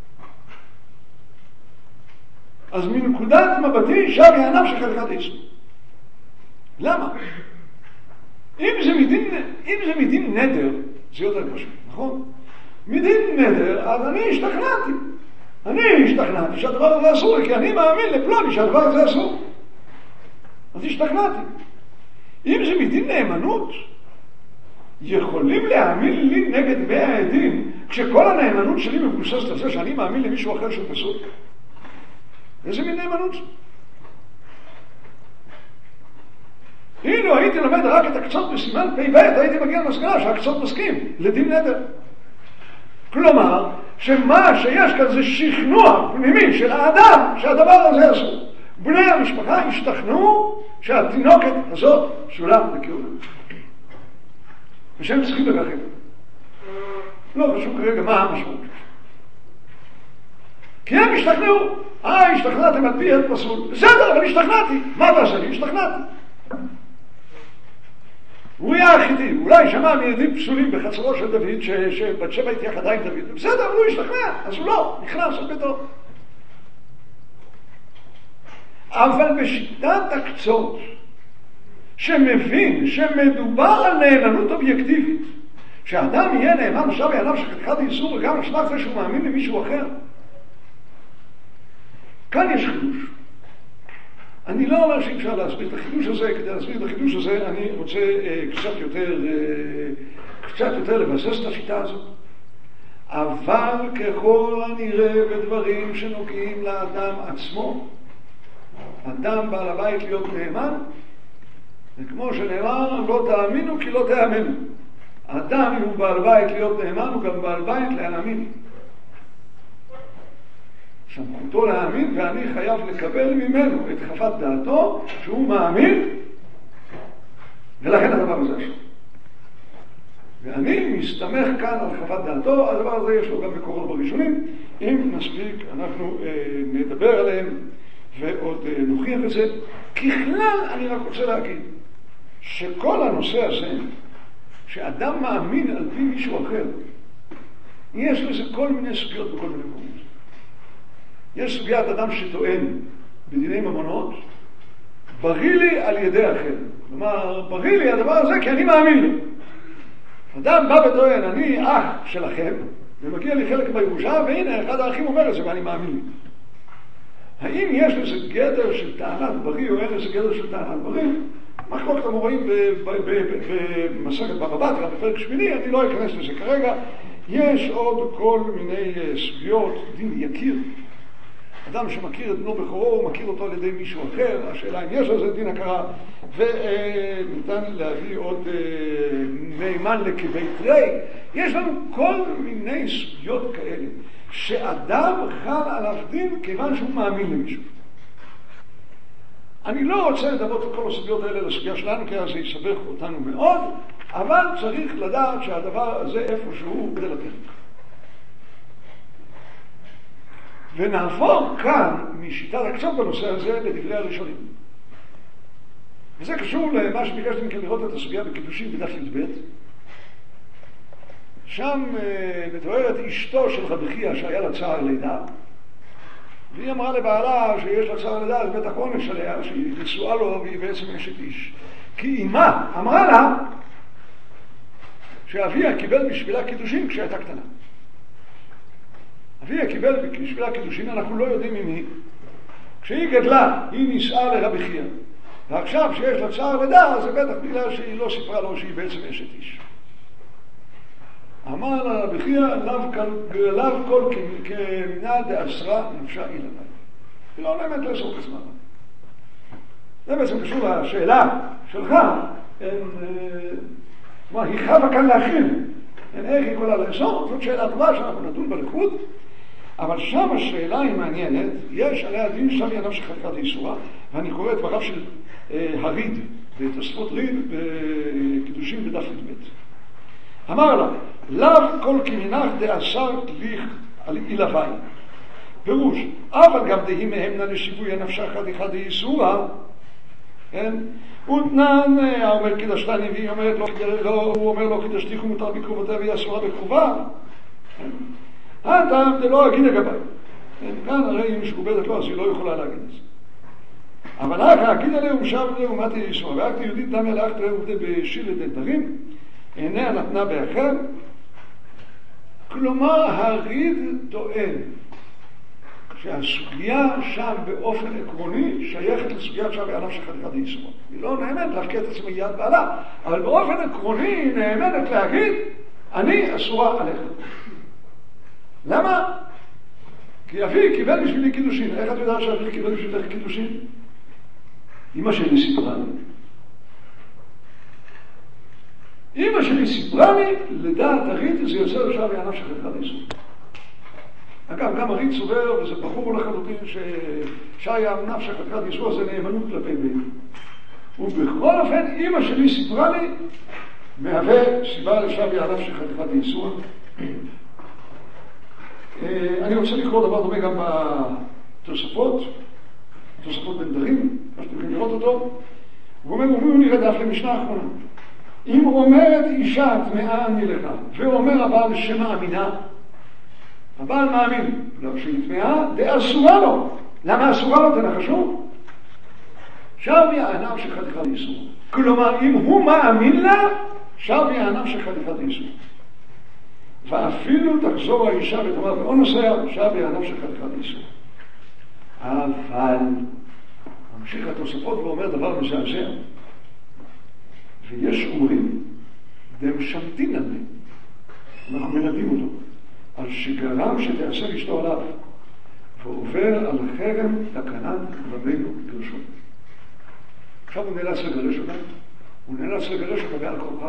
אז מנקודת מבטי שם יענב של חתיכת הישראל. למה? אם זה מדין, אם זה מדין נדר, זה יותר פשוט, נכון? מדין נדר, אז אני השתכנעתי. אני השתכנעתי שהדבר הזה אסור, כי אני מאמין לפלוני שהדבר הזה אסור. אז השתכנעתי. אם זה מדין נאמנות, יכולים להאמין לי נגד מאה העדים, כשכל הנאמנות שלי מבוססת על זה שאני מאמין למישהו אחר שהוא פסול? איזה מין נאמנות? אילו הייתי לומד רק את הקצות בסימן פ"ב, הייתי מגיע למסקנה שהקצות מסכים לדין נדר. כלומר, שמה שיש כאן זה שכנוע פנימי של האדם שהדבר הזה אסור. בני המשפחה השתכנעו שהתינוקת הזאת פסולה לכהונה. ושהם צריכים לרחם. לא חשוב כרגע מה המשמעות. כי הם השתכנעו. אה, השתכנעתם על פי עד פסול. בסדר, אבל השתכנעתי. מה תעשה לי? השתכנעתי. הוא היה החיתי, אולי שמע מעדים פסולים בחצרו של דוד, שבת שבע התייחדה עם דוד. בסדר, הוא השתכנע, אז הוא לא, נכנס על ביתו. אבל בשיטת הקצות, שמבין שמדובר על נאמנות אובייקטיבית, שאדם יהיה נאמן עכשיו יענב שחתיכת איסור וגם לשמח זה שהוא מאמין למישהו אחר, כאן יש חידוש. אני לא אומר שאי אפשר להסביר את החידוש הזה, כדי להסביר את החידוש הזה אני רוצה אה, קצת יותר אה, קצת יותר לבסס את השיטה הזאת. אבל ככל הנראה בדברים שנוגעים לאדם עצמו, אדם בעל הבית להיות נאמן, וכמו שנאמר, לא תאמינו כי לא תאמינו. אדם אם הוא בעל בית להיות נאמן, הוא גם בעל בית להאמין. סמכותו להאמין, ואני חייב לקבל ממנו את חוות דעתו שהוא מאמין, ולכן הדבר הזה אסור. ואני מסתמך כאן על חוות דעתו, הדבר הזה יש לו גם מקורות בראשונים, אם נספיק אנחנו אה, נדבר עליהם ועוד אה, נוכיח את זה. ככלל אני רק רוצה להגיד שכל הנושא הזה, שאדם מאמין על פי מישהו אחר, יש לזה כל מיני סוגיות בכל מיני מקומות. יש סוגיית אדם שטוען בדיני ממונות, בריא לי על ידי אחר. כלומר, בריא לי הדבר הזה כי אני מאמין לו. אדם בא וטוען, אני אח שלכם, ומגיע לי חלק בירושה, והנה אחד האחים אומר את זה ואני מאמין לי. האם יש לזה גדר של טענת בריא או אין לזה גדר של טענת בריא? מחלוקת המוראים במסכת בבא בתרא בפרק שמיני, אני לא אכנס לזה כרגע. יש עוד כל מיני סוגיות, דין יקיר. אדם שמכיר את בנו בכורו, הוא מכיר אותו על ידי מישהו אחר, השאלה אם יש לזה דין הכרה, וניתן להביא עוד נאמן לכבית רי. יש לנו כל מיני סוגיות כאלה, שאדם חל עליו דין כיוון שהוא מאמין למישהו. אני לא רוצה לדבר את כל הסוגיות האלה לסוגיה שלנו, כי אז זה יסבך אותנו מאוד, אבל צריך לדעת שהדבר הזה איפשהו כדי לתת. ונעבור כאן משיטת הקצות בנושא הזה לדברי הראשונים. וזה קשור למה שביקשתי מכם לראות את הסוגיה בקידושים בדף י"ב. שם מתוארת אשתו של רבי חייא שהיה לה צער לידה, והיא אמרה לבעלה שיש לה צער לידה, אז בטח עונש עליה, שהיא נשואה לו והיא בעצם אשת איש. כי אימה אמרה לה שאביה קיבל בשבילה קידושים כשהייתה קטנה. אביה קיבל בשבילה קידושים, אנחנו לא יודעים אם היא. כשהיא גדלה, היא נישאה לרבי חייא. ועכשיו שיש לה צער לידה, זה בטח בגלל שהיא לא סיפרה לו שהיא בעצם אשת איש. אמר לה רבי חייא, לאו כל כמנה דאסרה נפשה אילנה. היא לא נאמת לאסור כזמן. זה בעצם קשור לשאלה שלך, מה, היא חייבה כאן להכין, איך היא יכולה לאסור? זאת שאלה טובה שאנחנו נדון בליכוד, אבל שם השאלה היא מעניינת, יש עליה דין שבי ענף שחלקה דאיסורה, ואני קורא את דבריו של הריד, בתוספות ריד, בקידושים בדף י"ב. אמר לה, לאו כל כמנך דאסר תליך על אילווי. פירוש, אבל גם דהי מהמנה לשיווי הנפשה חתיכה דאיסורה, כן? ותנן, האומר קידשתני, והיא אומרת לו, הוא אומר לו קידשתיך ומותר בקרובותיה והיא אסורה בקרובה. הטעם דלא אגיד לגבי. כאן הרי אם משעובדת לו, אז היא לא יכולה להגיד את זה. אבל אחר אגיד עליה ומשב עליה ומתי איסורה. ואקת יהודית דמי לאחת עובדה בשיל לדלתרים, עיניה נתנה באחר. כלומר, הריד טוען שהסוגיה שם באופן עקרוני שייכת לסוגיית שם בענף שחתיכה דאיסורה. היא לא נאמנת להחכה את עצמה יד בעלה, אבל באופן עקרוני היא נאמנת להגיד, אני אסורה עליך. למה? כי אבי קיבל בשבילי קידושין. איך את יודעת שאבי קיבל בשבילך קידושין? אמא שלי סיפרה לי. אמא שלי סיפרה לי, לדעת הריד זה יוצא לשם בענף שחתיכה דאיסורה. אגב, גם הריד סובר, וזה ברור לחלוטין, ששי הענף שחתיכה דאיסורה זה נאמנות כלפי בן. ובכל אופן, אמא שלי סיפרה לי, מהווה סיבה לשם בענף שחתיכה דאיסורה. אני רוצה לקרוא דבר דומה גם בתוספות, תוספות בנדרים, מה שאתם יכולים לראות אותו. הוא אומר, הוא נראה דף למשנה האחרונה. אם אומרת אישה טמאה אני לך, ואומר הבעל שמאמינה, הבעל מאמין, לא שהיא טמאה, דאסורה לו. למה אסורה לו? תנחשו? שם הענף שחתיכה דאיסורה. כלומר, אם הוא מאמין לה, שם הענף שחתיכה דאיסורה. ואפילו תחזור האישה ותאמר ואו נוסע, שם הענף שחתיכה דאיסורה. אבל ממשיך התוספות ואומר דבר מזעזע. ויש אומרים, דם שמתין עליהם. אנחנו מנדים אותו. על שגרם שתעשה אשתו עליו, ועובר על חרם תקנת רבינו גרשון. עכשיו הוא נאלץ לגרש אותה, הוא נאלץ לגרש אותה בעל כורחה,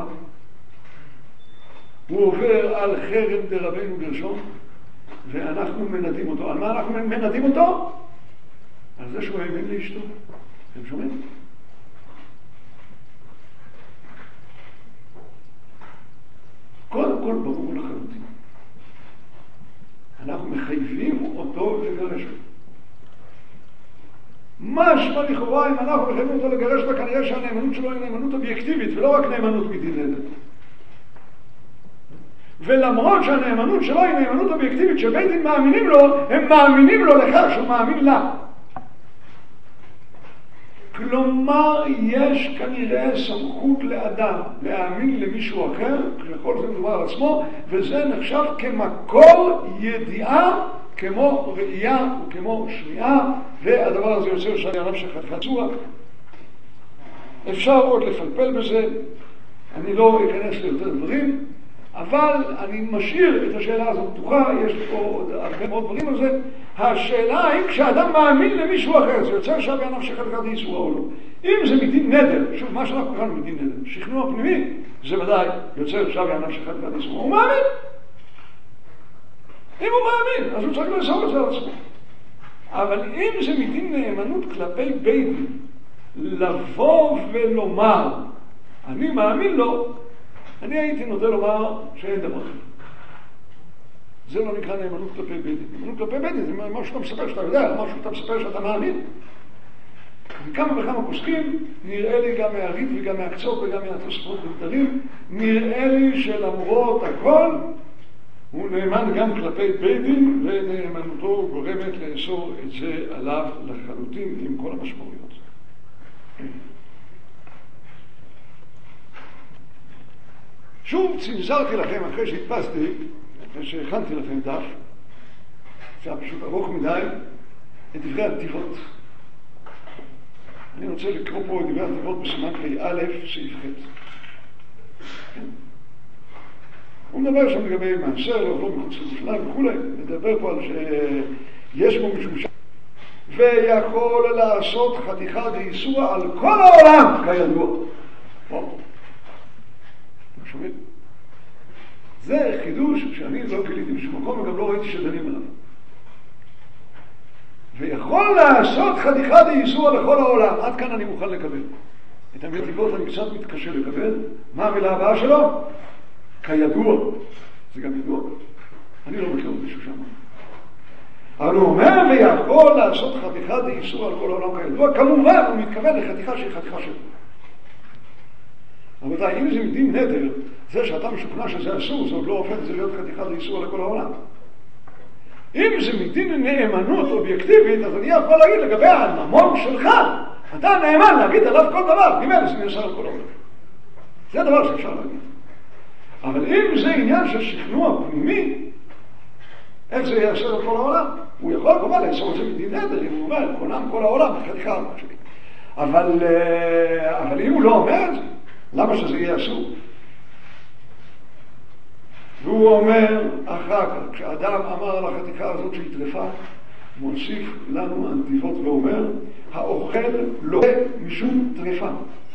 הוא עובר על חרם דרבינו גרשון, ואנחנו מנדים אותו. על מה אנחנו מנדים אותו? על זה שהוא האמין לאשתו. אתם שומעים? קודם כל ברור לחלוטין. אנחנו מחייבים אותו לגרש אותו. משמע לכאורה, אם אנחנו מחייבים אותו לגרש אותו, כנראה שהנאמנות שלו היא נאמנות אובייקטיבית, ולא רק נאמנות מדינדת. ולמרות שהנאמנות שלו היא נאמנות אובייקטיבית, שבית דין מאמינים לו, הם מאמינים לו לכך שהוא מאמין לה. כלומר, יש כנראה סמכות לאדם להאמין למישהו אחר, כשכל זה מדובר על עצמו, וזה נחשב כמקור ידיעה כמו ראייה וכמו שמיעה, והדבר הזה יוצר שעניו של חתיכת צורה. אפשר עוד לפלפל בזה, אני לא אכנס ליותר דברים, אבל אני משאיר את השאלה הזאת פתוחה, יש פה עוד הרבה מאוד דברים על זה. השאלה האם כשאדם מאמין למישהו אחר, זה יוצר שווה עניו של חתיכת יצורה או לא. אם זה מדין נדר, שוב, מה שאנחנו קראנו מדין נדר, שכנוע פנימי, זה ודאי יוצר שווה עניו של חתיכת יצורה. הוא מאמין. אם הוא מאמין, אז הוא צריך לאסור את זה על עצמו. אבל אם זה מדין נאמנות כלפי בית דין, לבוא ולומר, אני מאמין לו, אני הייתי נוטה לומר שאין דבר. זה לא נקרא נאמנות כלפי בית דין. נאמנות כלפי בית דין זה משהו שאתה מספר שאתה יודע, משהו שאתה מספר שאתה מאמין. וכמה וכמה פוסקים, נראה לי גם מהרי"ף וגם מהקצות וגם מהתוספות בגדלים, נראה לי שלמרות הכל, הוא נאמן גם כלפי בית דין, ונאמנותו גורמת לאסור את זה עליו לחלוטין עם כל המשמעויות. שוב צנזרתי לכם אחרי שהדפסתי, אחרי שהכנתי לכם דף, זה היה פשוט ארוך מדי, את דברי הנתיבות. אני רוצה לקרוא פה את דברי הנתיבות בסימן פ"א סעיף ח'. הוא מדבר שם לגבי מעשר, לא לא מחוץ לירושלים וכו', מדבר פה על שיש בו משום שם, ויכול לעשות חתיכה דאיסורה על כל העולם, כידוע. וואו. אתם שומעים? זה חידוש שאני לא גיליתי בשום מקום וגם לא ראיתי שדנים עליו. ויכול לעשות חתיכה דאיסורה לכל העולם. עד כאן אני מוכן לקבל. את הנתיבות אני קצת מתקשה לקבל. מה המילה הבאה שלו? כידוע. זה גם ידוע. אני לא מכיר מישהו שם. אבל הוא אומר ויכול לעשות חתיכה דאיסורה על כל העולם כידוע. כמובן הוא מתכוון לחתיכה שהיא חתיכה שלו. אבל אם זה מדין נדר, זה שאתה משוכנע שזה אסור, זה עוד לא הופך את זה להיות חתיכה דאיסורה לכל העולם. אם זה מדין נאמנות אובייקטיבית, אז אני יכול להגיד לגבי הממון שלך, אתה נאמן להגיד עליו כל דבר, ממילא זה נעשה על כל העולם. זה דבר שאפשר להגיד. אבל אם זה עניין של שכנוע פנימי, איך זה יעשה על כל העולם? הוא יכול כמובן לאסור את זה מדין נדר, אם הוא אומר, קונם כל העולם, חתיכה על מה שלי. אבל, אבל אם הוא לא אומר את זה, למה שזה יהיה אסור? והוא אומר אחר כך, כשאדם אמר על החתיכה הזאת שהיא טרפה, מוסיף לנו הנתיבות ואומר, האוכל לא משום טרפה.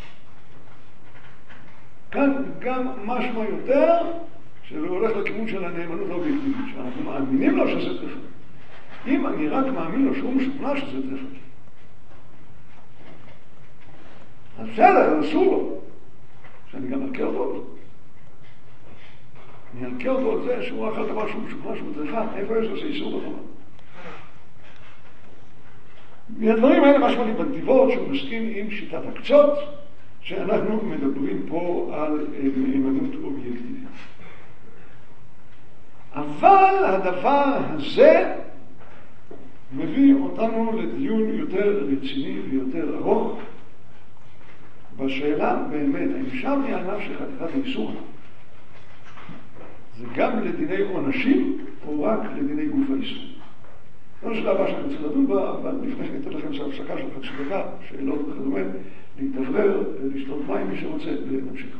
כאן גם משמע יותר, שזה הולך לכיוון של הנאמנות האובייקטיבית, שאנחנו מאמינים לו שזה טרפה. אם אני רק מאמין לו שהוא משוכנע שזה טרפה, אז בסדר, אסור לו. שאני גם אלכה אותו על זה. אני אלכה אותו על זה שהוא אכל דבר שהוא משוכנע שהוא טרפה, איפה יש לזה איסור בתורה? מהדברים האלה משמע לי בנתיבות שהוא מסכים עם שיטת הקצות, שאנחנו מדברים פה על נאמנות אובייקטיבית. אבל הדבר הזה מביא אותנו לדיון יותר רציני ויותר ארוך, בשאלה באמת, האם שם יענב של חתיכת האיסור זה גם לדיני עונשים או רק לדיני גוף האיסור? זו שאלה הבאה שאני רוצה לדון בה, אבל לפני שאני אתן לכם שהפסקה של חצי דקה, שאלות וכדומה, להתאוורר, לשתות מים, מי שרוצה, ונמשיך.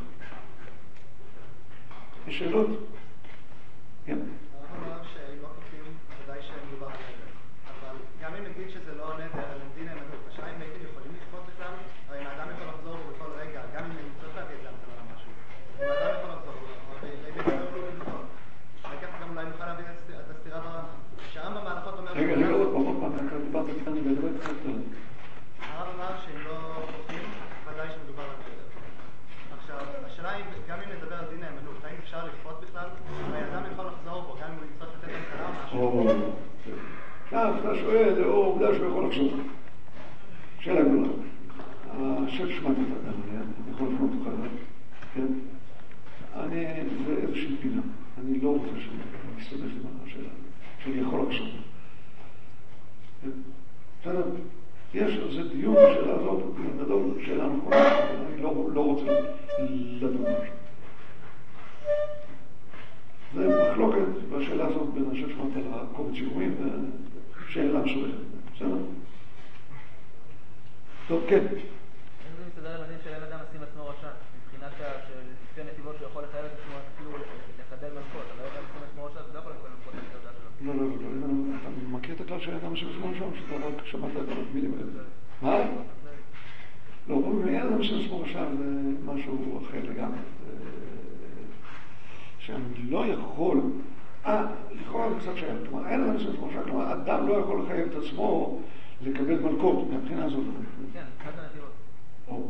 יש שאלות? כן. אנחנו אומרים שלא כותבים, ודאי שהם מדובר על נדר. אבל גם אם נגיד שזה לא נדר, אלא דין נאמנות, השאלה אם הייתם יכולים לכפות בכלל, או אם האדם יכול לחזור בו בכל רגע, גם אם אני צריך להגיד להם על משהו. אם האדם יכול לחזור בו, או אם לא יכולו לבחור. וכך גם אולי נוכל להבין את הסתירה ברמה. שהרמב"ם בהלכות אומר... רגע, רגע, עוד פעם, עוד פעם, דיברת איתנו ולא התחלת. הרמב"ם אמר שהם לא כותבים, ודאי שמדובר על נדר. עכשיו, השאלה היא, גם אם נדבר על דין נאמנות, האם אפשר לכפות בכלל? האדם יכול לחזור בו, גם אם הוא יצטרך לתת הנחלה או משהו? עכשיו, אתה שואל, או עובדה שהוא יכול לחזור. שאלה גדולה. השם שמעתי את האדם, אני יכול לפנות אותך, כן? אני, זה איזושהי פינה. אני לא רוצה שאני אסתדף עם השאלה, שאני יכול לחזור. בסדר? יש על זה דיון בשאלה הזאת, דיון גדול, שאלה נכונה, אני לא רוצה לדון משהו. זה מחלוקת בשאלה הזאת בין השם שמעת על הקובץ שיעורים ושאלה מסוימת. בסדר? טוב, כן. אם זה מסתדר למדין של אין אדם לשים עצמו רשע, מבחינת שלפי הנתיבות שהוא יכול לחייב את עצמו אפילו לקבל מלכות, אבל אין אדם לשים עצמו רשע, זה לא יכול לקבל מלכות, אני יודע שלא. לא, לא, לא, אתה מכיר את הכלל שאין אדם לשים עצמו רשע, שאתה רק שמעת את המילים האלה. מה? לא, אין אדם לשים עצמו רשע זה משהו אחר לגמרי. שאני לא יכול, אה, לכאורה זה קצת שייך, כלומר, אין אדם לשים עצמו רשע, כלומר, אדם לא יכול לחייב את עצמו לקבל מלכות, מהבחינה הזאת. כן, אחת הנתיבות. או,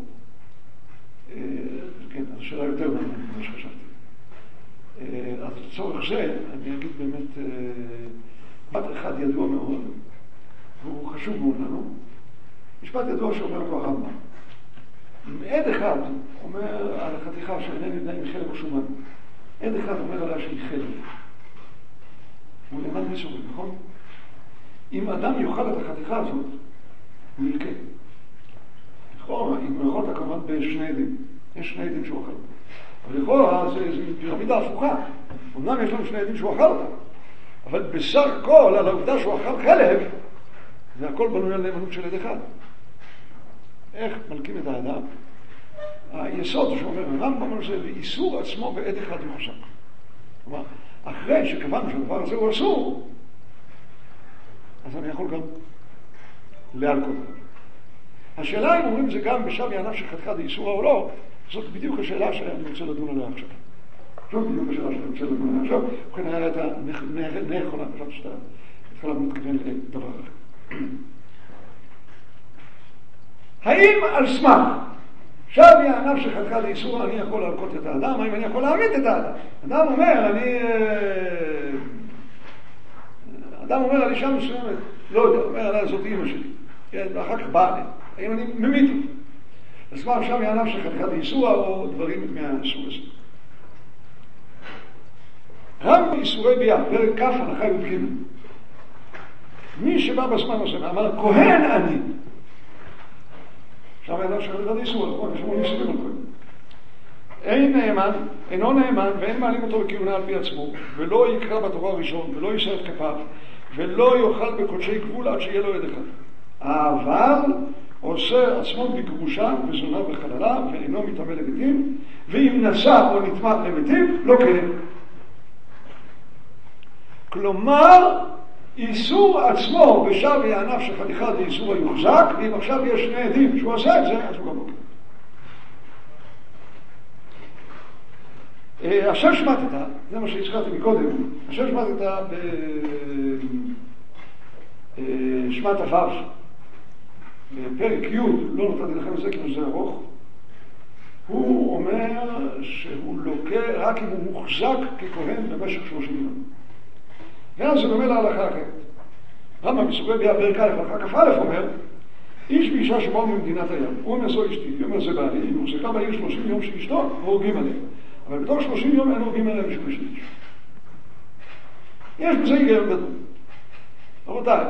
כן, אז שאלה יותר מעניינת ממה שחשבתי. אז לצורך זה, אני אגיד באמת, משפט אחד ידוע מאוד, והוא חשוב מאוד לנו, משפט ידוע שאומר לו הרמב"ם. עד אחד אומר על החתיכה שאינני יודע אם חלק או שומן. עד אחד אומר עליה שהיא חלק. הוא נאמן מסורים, נכון? אם אדם יאכל את החתיכה הזאת, הוא ילקה. לכאורה, אם יכול אתה כמובן בשני עדים. יש שני עדים שהוא אכל. אבל לכאורה זה פירמידה הפוכה. אמנם יש לנו שני עדים שהוא אכל אותה. אבל בסך הכל, על העובדה שהוא אכל חלב, זה הכל בנוי על נאמנות של עד אחד. איך מלקים את האדם? היסוד שאומר הרמב"ם על זה, ואיסור עצמו בעד אחד יוחזק. כלומר, אחרי שקבענו שהדבר הזה הוא אסור, אז אני יכול גם להלקות. השאלה אם אומרים זה גם בשם יענף של חתיכה דאיסורא או לא, זאת בדיוק השאלה שאני רוצה לדון עליה עכשיו. זאת בדיוק השאלה שאני רוצה לדון עליה עכשיו, וכן היה את הנכונה, עכשיו שאתה התחלה מתכוון לדבר אחר. האם על סמך שם יענף של חתיכה דאיסורא אני יכול להלקות את האדם, האם אני יכול להעמיד את האדם? אדם אומר, אני... אדם אומר על אישה מסוימת, לא יודע, אומר עליה זאת אימא שלי, כן, ואחר כך באה לי, האם אני ממית אותי? אז כבר שם יענף של חתיכה דאיסורא או דברים מהסוג הזה. רמב"ם איסורי ביאה, פרק כ' הלכה י"ג. מי שבא בזמן הזה אמר, כהן אני. שם יענף של חתיכה דאיסורא, נכון? יש המון איסורים על כהן. אין נאמן, אינו נאמן, ואין מעלים אותו בכהונה על פי עצמו, ולא יקרא בתורה הראשון, ולא יישא את כפיו, ולא יאכל בקודשי גבול עד שיהיה לו עד אחד. אבל עושה עצמו בגרושה וזונה וחללה, ואינו מתאמה למתים, ואם נשא או נטמא למתים, לא כן. כלומר, איסור עצמו בשב יענף של חתיכה דאיסורא יוחזק, ואם עכשיו יש שני עדים שהוא עושה את זה, אז הוא גם לא כן. אשר שמעתת, זה מה שהזכרתי מקודם, אשר שמעתת בשמת הוו, בפרק י', לא נתתי לכם את זה כי זה ארוך, הוא אומר שהוא לוקה רק אם הוא מוחזק ככהן במשך שלושים יום. ואז זה דומה להלכה אחרת. רמב"ם איסורי ביאה פרק א' הלכה כ"א אומר, איש ואישה שבאו ממדינת הים, הוא אומר זו אשתי, הוא אומר זה בעלי, היא מוחזקה בעיר שלושים יום של אשתו, והורגים עליה. אבל בתוך שלושים יום אין הורגים עליהם משום שליש. יש בזה היגיון גדול. רבותיי,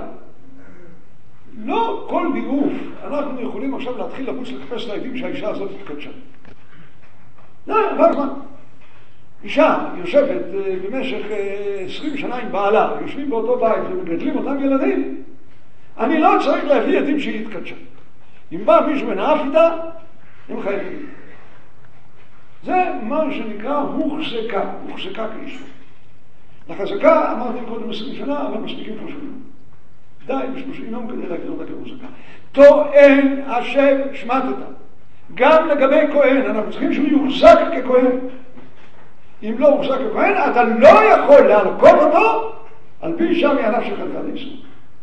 לא כל בירוף אנחנו יכולים עכשיו להתחיל לחוץ לחפש את העדים שהאישה הזאת התקדשה. לא, עבר זמן. אישה יושבת במשך עשרים שנה עם בעלה, יושבים באותו בית ומגדלים אותם ילדים, אני לא צריך להביא עדים שהיא התקדשה. אם בא מישהו ונאף איתה, הם חייבים. זה מה שנקרא מוחזקה, מוחזקה כאישה. לחזקה אמרתי קודם עשרים שנה, אבל מספיקים שלושים יום. די בשלושים יום כדי להגדיר אותה כמוחזקה. טוען השם שמעתת. גם לגבי כהן, אנחנו צריכים שהוא יוחזק ככהן. אם לא יוחזק ככהן, אתה לא יכול להלקות אותו על פי שם יענף של חתיכה דאיסורא.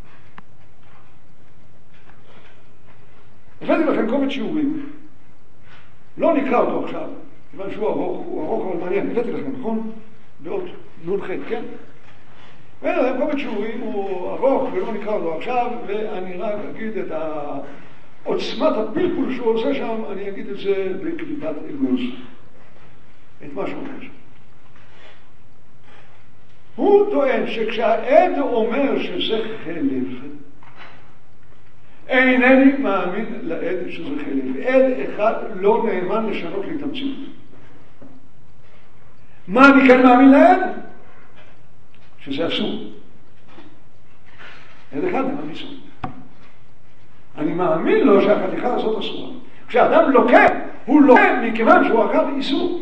הבאתי לכם קובץ שיעורים. לא נקרא אותו עכשיו. כיוון שהוא ארוך, הוא ארוך אבל מעניין, הבאתי לכם, נכון? בעוד נון ח', כן? ואין קובץ שיעורים הוא ארוך ולא נקרא אותו עכשיו, ואני רק אגיד את עוצמת הפלפול שהוא עושה שם, אני אגיד את זה בקליפת אגוז. את מה שהוא אומר שם. הוא טוען שכשהעד אומר שזה חלב, אינני מאמין לעד שזה חלב. עד אחד לא נאמן לשנות לי את המציאות. מה אני כן מאמין לעד? שזה אסור. אין אחד נאמן איסור. אני מאמין לו שהחתיכה הזאת אסורה. כשאדם לוקה, הוא לוקה מכיוון שהוא אכל איסור.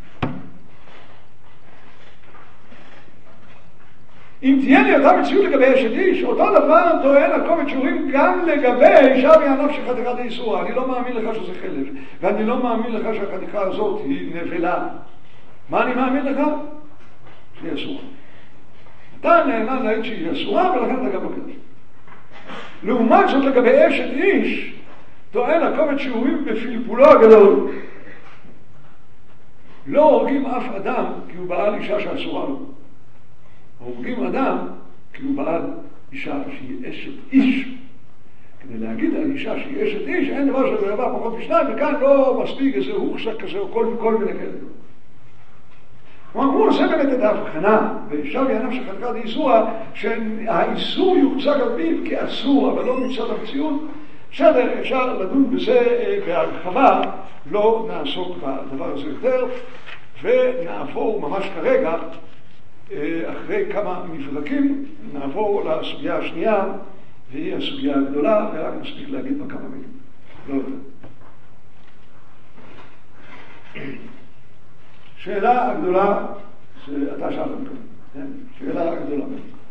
אם תהיה לי אותה מציאות לגבי אשת איש, אותו דבר טוען הקובץ שיעורים גם לגבי שבי הנפש של חתיכת האיסורה. אני לא מאמין לך שזה חלב, ואני לא מאמין לך שהחתיכה הזאת היא נבלה. מה אני מאמין לך? שהיא אסורה. אתה נהנה להגיד שהיא אסורה, ולכן אתה גם לוקח. לעומת זאת לגבי אשת איש, טוען הקובץ שיעורים בפלפולו הגדול. לא הורגים אף אדם כי הוא בעל אישה שאסורה לו. הורגים אדם כי הוא בעל אישה שהיא אשת איש. כדי להגיד על אישה שהיא אשת איש, אין דבר שזה דבר פחות משניים, וכאן לא מספיק איזה הוכשק כזה או כל כל מיני כאלה. כלומר, הוא עושה באמת את ההבחנה, ושבי הנפש של חתיכת האיסורה, שהאיסור יוחזק על פיו כאסור, אבל לא מצד המציאות. בסדר, אפשר לדון בזה בהרחבה, לא נעסוק בדבר הזה יותר, ונעבור ממש כרגע, אחרי כמה מברקים, נעבור לסוגיה השנייה, והיא הסוגיה הגדולה, ורק נספיק להגיד בה כמה מילים. לא יותר. שאלה הגדולה, שאתה שאלת מכאן, שאלה הגדולה.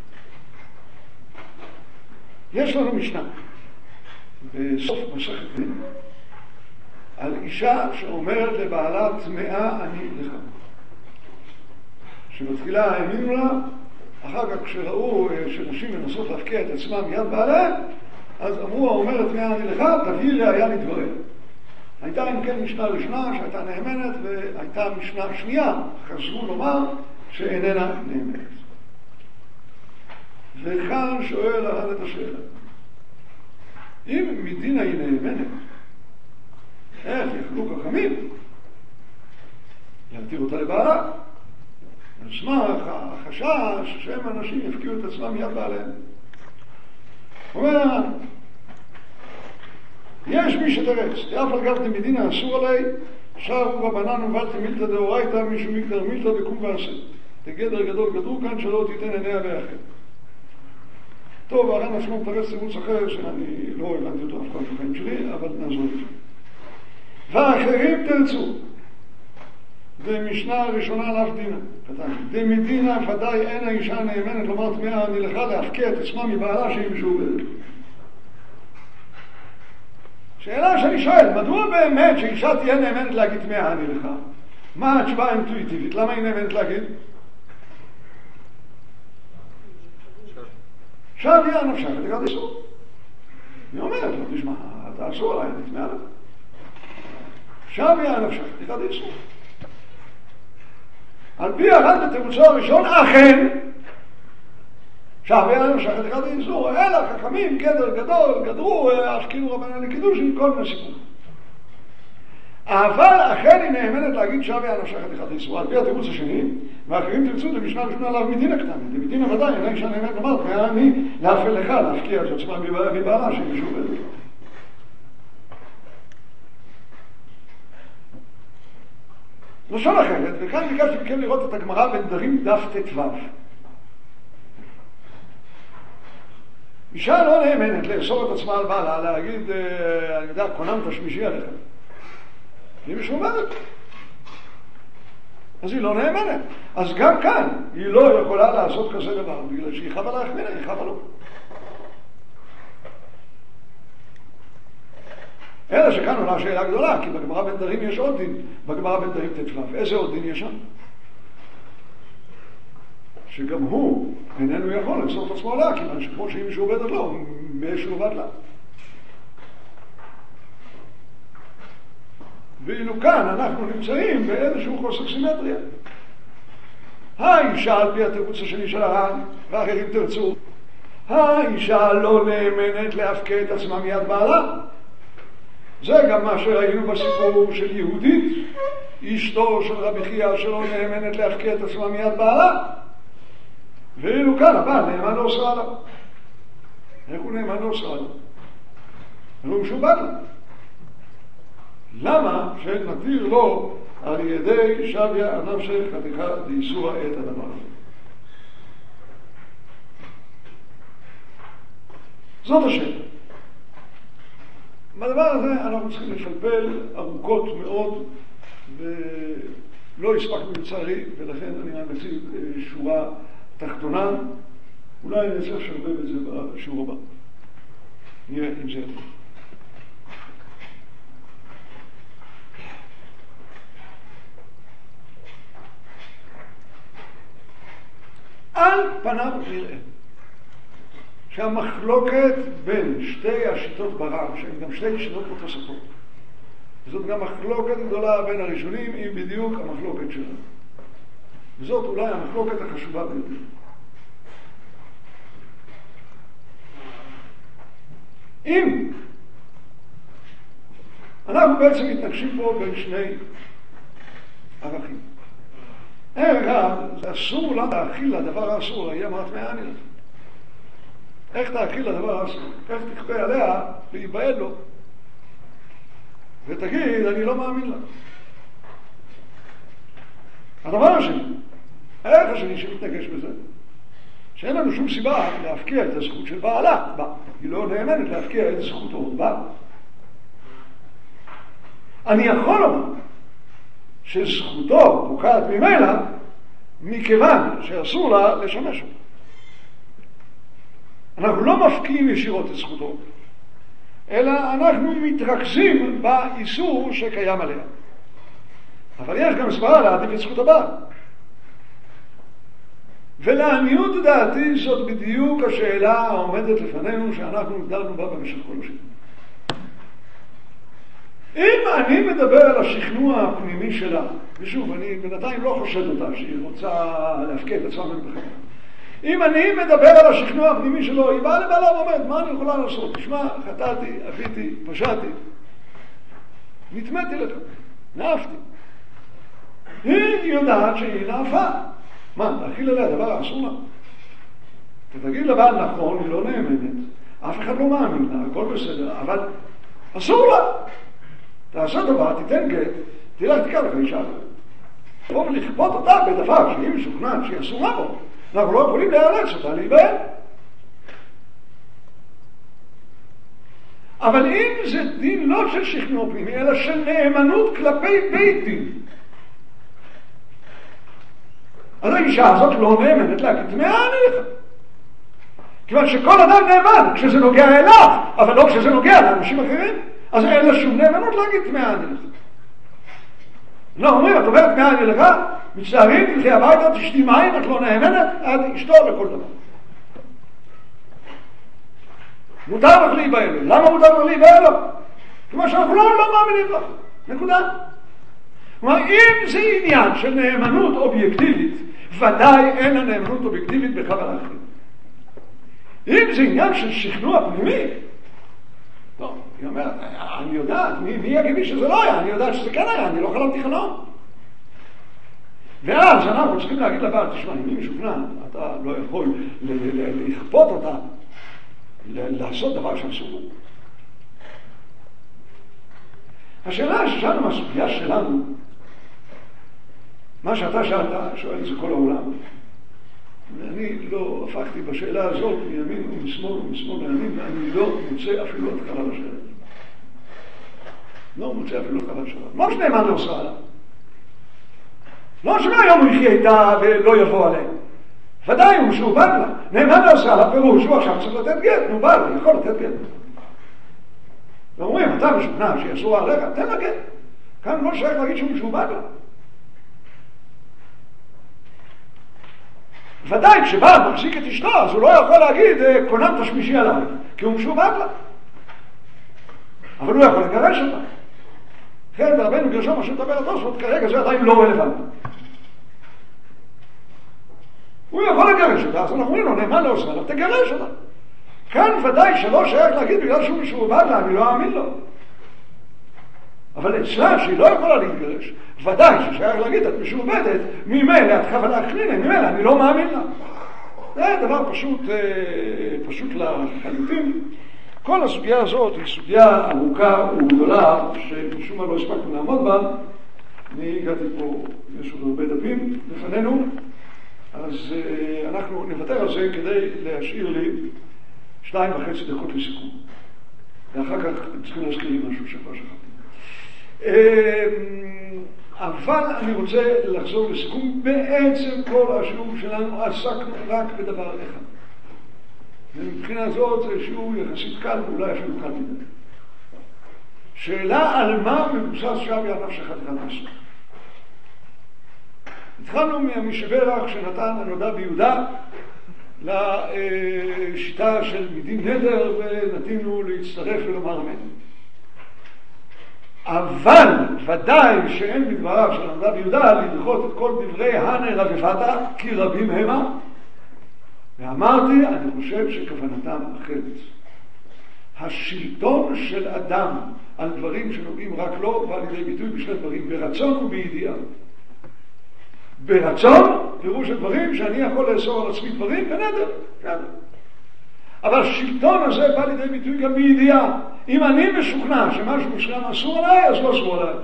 יש לנו משנה, בסוף מסכת דין, על אישה שאומרת לבעלה טמאה אני לך. שבתחילה האמינו לה, אחר כך כשראו שנשים מנסות להפקיע את עצמם מיד בעליהם, אז אמרו, האומרת טמאה אני לך, תביא ראיה לדבריה. הייתה אם כן משנה ראשונה שהייתה נאמנת, והייתה משנה שנייה, חזרו לומר שאיננה נאמנת. וכאן שואל הר"ן את השאלה. אם מדינה היא נאמנת, איך יכלו חכמים להתיר אותה לבעלה? על סמך החשש שהם אנשים יפקיעו את עצמם מיד בעליהם. אומר, יש מי שתרץ, אף על גב דמדינה אסור עלי, שרו רבנן ובלתי מילתא דאורייתא, מישהו מגדר מילתא בקום ועשה. תגדר גדול גדול כאן שלא תיתן עיניה באחר. טוב, הר"ן עצמו מתרץ תירוץ אחר, שאני לא הבנתי אותו אף פעם בחיים שלי, אבל נעזור את זה. ואחרים תרצו. במשנה הראשונה לאו דינה, כתב, דמדינה ודאי אין האישה נאמנת לומר טמאה אני לך להפקיע את עצמה מבעלה שהיא משועבדת. שאלה שאני שואל, מדוע באמת שאישה תהיה נאמנת להגיד טמאה אני לך? מה התשובה האינטואיטיבית? למה היא נאמנת להגיד? שבי הנפש חתיכת האיסור. היא אומרת לו, תשמע, אתה אסור עליי, אני טמאה לך. שבי הנפש חתיכת האיסור. על פי הר"ן בתירוצו הראשון, אכן, שבי הנפש חתיכת האיסור, אלא חכמים, גדר גדול, גדרו, אשכילו רבנן לקידושין, כל מיני סיפור. אבל אכן היא נאמנת להגיד שבי הנפש חתיכת האיסור. על פי התירוץ השני, ואחרים תרצו במשנה ראשונה לאו מדינה קטנה. דמדינה ודאי, אין אישה נאמנת לומר טמאה אני להפל לך, להפקיע את עצמה מבעלה שהיא משועבדת. לשון אחרת, וכאן ביקשתי מכם לראות את הגמרא בנדרים דף ט"ו. אישה לא נאמנת לאסור את עצמה על בעלה, להגיד, אני יודע, קונם תשמישי עליך. היא משועבדת. אז היא לא נאמנת. אז גם כאן היא לא יכולה לעשות כזה דבר, בגלל שהיא חבה להחמינה, היא חבה לו. אלא שכאן עולה שאלה גדולה, כי בגמרא בנדרים יש עוד דין, בגמרא בנדרים ט"ו. איזה עוד דין יש שם? שגם הוא איננו יכול לאסור את עצמו עליה, כיוון שכמו שהיא משועבדת לו, משועבד לה. ואילו כאן אנחנו נמצאים באיזשהו חוסר סימטריה. האישה על פי התירוץ השני של הר"ן, ואחרים תרצו, האישה לא נאמנת להפקיע את עצמה מיד בעלה. זה גם מה שראינו בסיפור של יהודית, אשתו של רבי חייא שלא נאמנת להפקיע את עצמה מיד בעלה. ואילו כאן הבעל נאמן לא עושה עליו. איך הוא נאמן לא עושה עליו? הוא משועבד לה. למה שנתיר לו על ידי שביה הנפש חתיכת דאיסורא את הדבר הזה? זאת השאלה. בדבר הזה אנחנו צריכים לפלפל ארוכות מאוד, ולא הספקנו לצערי, ולכן אני רק אציג שורה תחתונה. אולי אני אצליח לשרבב את זה בשיעור הבא. נראה אם זה ידע. על פניו נראה שהמחלוקת בין שתי השיטות ברב, שהן גם שתי שיטות תוספות, וזאת גם מחלוקת גדולה בין הראשונים, היא בדיוק המחלוקת שלנו. וזאת אולי המחלוקת החשובה ביותר. אם אנחנו בעצם מתנגשים פה בין שני ערכים. ערך אחד, זה אסור לנו להאכיל לדבר האסור, היא אמרת מעני לך. איך תאכיל לדבר האסור? איך תכפה עליה להיבעל לו ותגיד, אני לא מאמין לה. הדבר השני, הערך השני שמתנגש בזה, שאין לנו שום סיבה להפקיע את הזכות של בעלה, בה. היא לא נאמנת להפקיע את זכותו, בה. אני יכול לומר שזכותו פוקעת ממילא מכיוון שאסור לה לשמש אותה. אנחנו לא מפקיעים ישירות את זכותו, אלא אנחנו מתרכזים באיסור שקיים עליה. אבל יש גם סברה להעדיף את זכות הבעל. ולעניות דעתי זאת בדיוק השאלה העומדת לפנינו שאנחנו דנו בה במשך כל השנים. אם אני מדבר על השכנוע הפנימי שלה, ושוב, אני בינתיים לא חושד אותה שהיא רוצה להפקיע את עצמה מבחינתה. אם אני מדבר על השכנוע הפנימי שלו, היא באה לבעלה ואומרת, מה אני יכולה לעשות? תשמע, חטאתי, אביתי, פשעתי, נטמאתי לך, נאפתי. היא יודעת שהיא נאפה. מה, להכיל עליה דבר אסור לה? תגיד לבעל נכון, היא לא נאמנת, אף אחד לא מאמין לה, הכל בסדר, אבל אסור לה. תעשה דבר, תיתן גט, תלך תקע לך אישה. לבוא ולכפות אותה בדבר שהיא משוכנעת שהיא אסורה בו, אנחנו לא יכולים להיאלץ אותה להיבהל. אבל אם זה דין לא של שכנוע פנימי, אלא של נאמנות כלפי בית דין, אז האישה הזאת לא נאמנת להגיד, טמאה אני לך. כיוון שכל אדם נאמן כשזה נוגע אליו, אבל לא כשזה נוגע לאנשים אחרים, אז אין לה שום נאמנות להגיד, טמאה אני לך. לא אומרים, את אומרת טמאה אני לך, מצטערים, תלכי הביתה, תשתי מים, את לא נאמנת, את אשתו לכל דבר. מותר לך להיבהל. למה מותר לך להיבהל? כמו שאנחנו לא, לא מאמינים לך. נקודה. כלומר, אם זה עניין של נאמנות אובייקטיבית, ודאי אין הנאמנות אובייקטיבית בכוונה אחרת. אם זה עניין של שכנוע פנימי, טוב, היא אומרת, אני יודעת, מי, מי יגיד לי שזה לא היה? אני יודעת שזה כן היה, אני לא חלמתי חלום. ואז אנחנו צריכים להגיד לבעל, תשמע, אם היא משוכנעת, אתה לא יכול לכפות אותה לעשות דבר שאסור. השאלה ששאלנו מהסוגיה שלנו, מה שאתה שאלת, שואל את זה כל העולם. ואני לא הפכתי בשאלה הזאת מימין ומשמאל ומשמאל לימין, ואני לא מוצא אפילו התחלה לשאלה. לא מוצא אפילו התחלה לשאלה. לא שנאמן לא עושה עליו. לא שמהיום הוא יחיה איתה ולא יבוא עליה. ודאי הוא שהוא בא לה. נאמן לא עושה עליו, פירוש הוא עכשיו צריך לתת גט, הוא בא לה, יכול לתת גט. ואומרים, אתה משוכנע שיעשו עליך, תן לה גט. כאן לא שייך להגיד שהוא משובד לה. ודאי, כשבא מחזיק את אשתו, אז הוא לא יכול להגיד, קונם תשמישי עליי, כי הוא משובד לה. אבל הוא יכול לגרש אותה. כן, ברבנו גרשום, מה שמדבר על תוספות, כרגע זה עדיין לא רלוונטי. הוא יכול לגרש אותה, אז אנחנו אומרים לו, נאמן לא עושה לה, תגרש אותה. כאן ודאי שלא שייך להגיד בגלל שהוא משובד לה, אני לא אאמין לו. אבל אצלה שהיא לא יכולה להתגרש, ודאי ששייך להגיד, את משובדת, ממילא את חווה להכלינה, ממילא אני לא מאמין לה. זה דבר פשוט, פשוט לחלוטין. כל הסוגיה הזאת היא סוגיה ארוכה וגדולה, שמשום מה לא הספקנו לעמוד בה. אני הגעתי פה, יש עוד הרבה דפים לפנינו, אז אנחנו נוותר על זה כדי להשאיר לי שתיים וחצי דקות לסיכום. ואחר כך צריכים להזכיר לי משהו שכבר שכחתי. אבל אני רוצה לחזור לסיכום. בעצם כל השיעור שלנו עסקנו רק בדבר אחד. ומבחינה זאת זה שיעור יחסית קל, ואולי אפילו קל מדי. שאלה על מה מבוסס שם יענף שחד אחד עשו. התחלנו מהמשברך שנתן הנודע ביהודה לשיטה של מדין נדר, ונתינו להצטרף ולומר אמן. אבל ודאי שאין בדבריו של הנודע ביהודה לדחות את כל דברי הנר רבפתה, כי רבים המה. ואמרתי, אני חושב שכוונתם אחרת. השלטון של אדם על דברים שנוגעים רק לו בא לידי ביטוי בשני דברים, ברצון ובידיעה. ברצון, פירוש הדברים שאני יכול לאסור על עצמי דברים, בנדר, כן. אבל השלטון הזה בא לידי ביטוי גם בידיעה. אם אני משוכנע שמשהו מסוים אסור עליי, אז לא אסור עליי.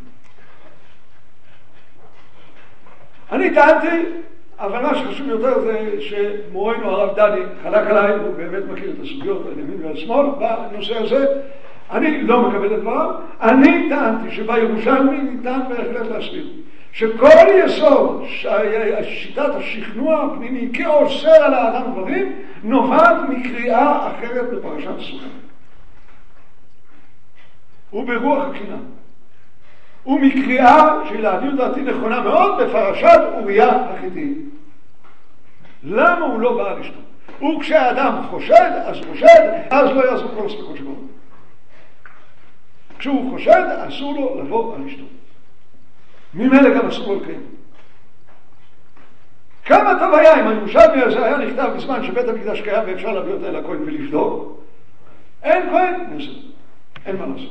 אני טענתי, אבל מה שחשוב יותר זה שמורנו הרב דני חלק עליי, הוא באמת מכיר את הסוגיות על ימין ועל שמאל בנושא הזה. אני לא מקבל את דבריו. אני טענתי שבירושלמי ניתן בהחלט להסביר שכל יסוד שיטת השכנוע הפנימי כאוסר על האדם דברים נובעת מקריאה אחרת בפרשת סוכה וברוח הקינה ומקריאה שלעניות דעתי נכונה מאוד בפרשת אוריה החיתי. למה הוא לא בא לשתות? וכשהאדם חושד אז חושד אז לא יעזור כל הספקות שבו. כשהוא חושד אסור לו לבוא על לשתות. ממילא גם אסור לו לקיים. כמה טוב היה אם הירושלמי הזה היה נכתב בזמן שבית המקדש קיים ואפשר להביא אותה אל הכהן ולבדוק. אין כהן, אין מה לעשות.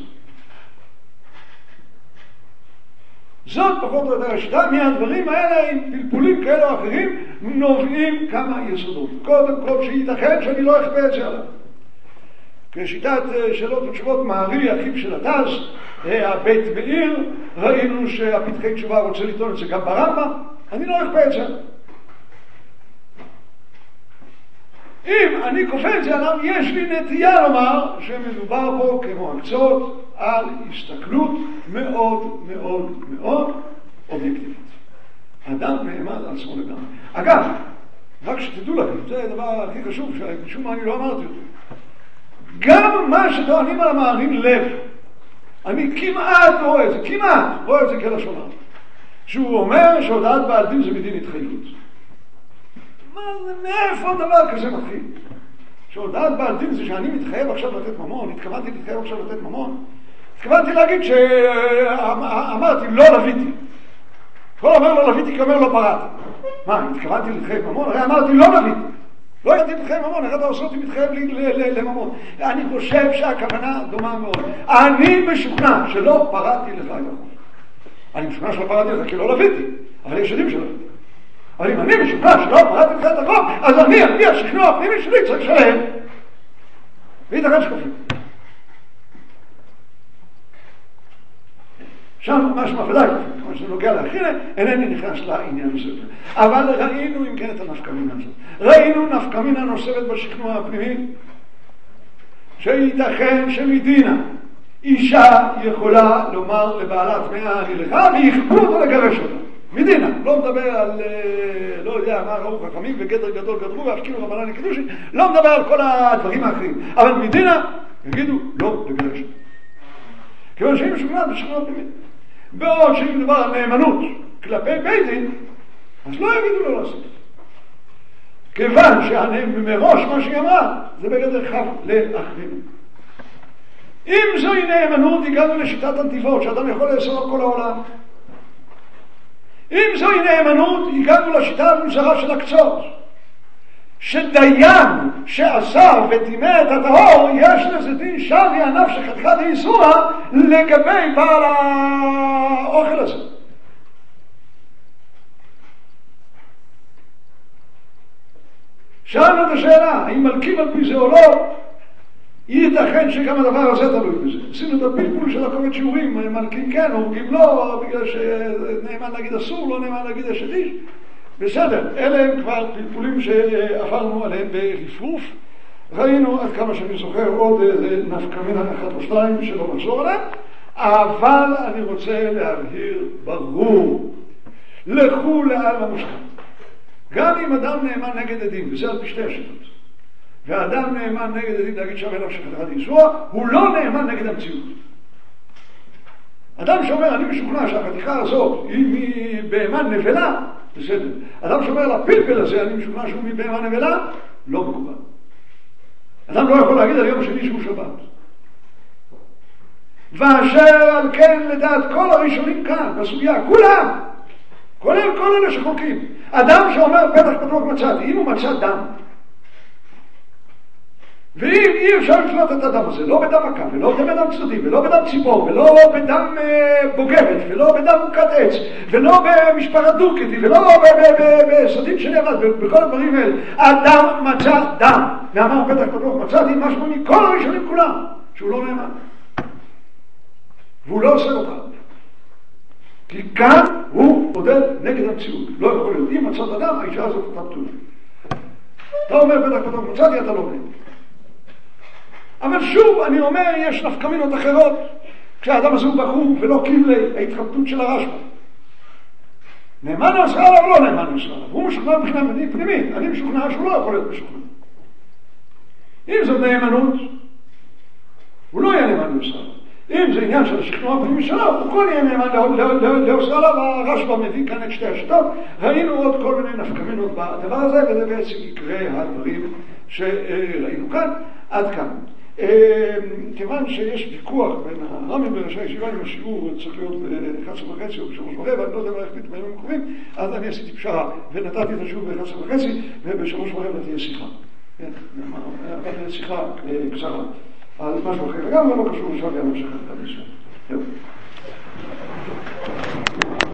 זאת פחות או יותר השיטה. מהדברים האלה עם פלפולים כאלה או אחרים נובעים כמה יסודות. קודם כל שייתכן שאני לא אכפה את זה עליו. כשיטת שאלות ותשובות מערי אחיו של התז, הבית מאיר, ראינו שהפתחי תשובה רוצה לטעון את זה גם ברמב"ם, אני לא אכפה את זה. אם אני כופה את זה עליו, יש לי נטייה לומר שמדובר פה כמו הקצות על הסתכלות מאוד מאוד מאוד אובייקטיבית. אדם נעמד על עצמו לגמרי. אגב, רק שתדעו לכם, זה הדבר הכי חשוב, שמשום מה אני לא אמרתי אותו. גם מה שטוענים על המערים לב, אני כמעט רואה את זה, כמעט רואה את זה כלשון הרע. שהוא אומר שהודעת בעל דין זה מדין התחייבות. מה זה, מאיפה דבר כזה מתחיל? שהודעת בעל דין זה שאני מתחייב עכשיו לתת ממון, התכוונתי להתחייב עכשיו לתת ממון, התכוונתי להגיד שאמרתי לא לביתי. כל אומר לא לביתי כי אומר לא פרעתי. מה, התכוונתי להתחייב ממון? הרי אמרתי לא לביתי. לא ידעתי להתחייב ממון, הרי אתה עושה אותי מתחייב לממון. אני חושב שהכוונה דומה מאוד. אני משוכנע שלא פרעתי לך את החוב. אני משוכנע שלא פרעתי לך כי לא לביתי, אבל יש עדים שלא לביתי. אבל אם אני משוכנע שלא פרעתי לך את החוב, אז אני, אני השכנוע הפנימי שלי צריך לשלם. וייתכן שקופים. שם משמע ודאי, כמו שזה נוגע להכינה, אינני נכנס לעניין הזה. אבל ראינו אם כן את הנפקמינה הזאת. ראינו נפקמינה נוספת בשכנוע הפנימי, שייתכן שמדינה אישה יכולה לומר לבעלת מאה אני לך, ויכפו אותו לגרש אותה. מדינה, לא מדבר על, לא יודע מה ראו חכמים וגדר גדול גדרו והפקינו רבנן לקידושין, לא מדבר על כל הדברים האחרים. אבל מדינה יגידו לא לגרש אותה. כיוון שהיא משוכנעת בשכנוע פנימי. בעוד שאם מדובר על נאמנות כלפי בית דין, אז לא יגידו לו לעשות. כיוון שמראש מה שהיא אמרה, זה בגדר חב לאחרים. אם זוהי נאמנות, הגענו לשיטת הנתיבות, שאדם יכול לאסור על כל העולם. אם זוהי נאמנות, הגענו לשיטה המוזרה של הקצות. שדיין שאסר וטימא את הטהור, יש לזה דין שווי ענף שחתיכה דאיסורא לגבי בעל האוכל הזה. שאלנו את השאלה, האם מלכים על פי זה או לא, ייתכן שגם הדבר הזה תלוי בזה. עשינו את הפלפול של הקובץ שיעורים, מלכים כן, הורגים לא, בגלל שנאמן להגיד אסור, לא נאמן להגיד השדיש. בסדר, אלה הם כבר פלפולים שעברנו עליהם ברפרוף, ראינו עד כמה שאני זוכר עוד איזה נפקא מינה אחת או שתיים שלא נחזור עליהם, אבל אני רוצה להבהיר ברור, לכו לעל המושכם. גם אם אדם נאמן נגד עדים, וזה על פי שתי השיטות, ואדם נאמן נגד עדים להגיד שווה לך שחתרת יסוע, הוא לא נאמן נגד המציאות. אדם שאומר, אני משוכנע שהחתיכה הזאת היא מבהמה נבלה, בסדר. אדם שאומר, לפלפל הזה, אני משוכנע שהוא מבהמה נבלה, לא מקובל. אדם לא יכול להגיד על יום שני שהוא שבת. ואשר על כן לדעת כל הראשונים כאן, בסוגיה, כולם, כולל כל אלה שחולקים. אדם שאומר, פתח פתוח מצאתי, אם הוא מצא דם, ואם אי אפשר לפנות את הדם הזה, לא בדם מכה, ולא בדם צדדי, ולא בדם ציפור, ולא בדם בוגרת, ולא בדם מוקד עץ, ולא במשפחת דו-קטי, ולא בסדין שנאבד, בכל הדברים האלה, אדם מצא דם, ואמר פתח פתוח מצאתי, משהו מכל הראשונים כולם, שהוא לא נאמן. והוא לא עושה אותה. כי כאן הוא עודד נגד המציאות. לא יכול להיות, אם מצאת אדם, האישה הזאת אתה פתוח. אתה אומר פתח פתוח מצאתי, אתה לא נאמן. אבל שוב, אני אומר, יש נפקא מינות אחרות. כשהאדם הזה הוא בחור ולא קיבלי ההתחבטות של הרשב"א. נאמן נעשה עליו או לא נאמן נעשה עליו? הוא משוכנע מבחינה פנימית. אני משוכנע שהוא לא יכול להיות משוכנע. אם זאת נאמנות, הוא לא יהיה נאמן נעשה עליו. אם זה עניין של השכנוע הפנימי שלו, הוא כל יהיה נאמן לעושה עליו. הרשב"א מביא כאן את שתי השיטות. ראינו עוד כל מיני נפקא מינות בדבר הזה, וזה בעצם יקרה הדברים שראינו כאן. עד כאן. כיוון שיש ויכוח בין הרמים בראשי הישיבה עם השיעור, צריך להיות ב-אחת עשרה וחצי או ב-שלוש ורבע, אני לא יודע מה להחליט בימים הקרובים, אז אני עשיתי פשרה ונתתי את השיעור ב-אחת עשרה וחצי, וב-שלוש ורבע תהיה שיחה. אבל תהיה שיחה קצרה. אז משהו אחר לגמרי לא קשור לשם, יאמר שכן,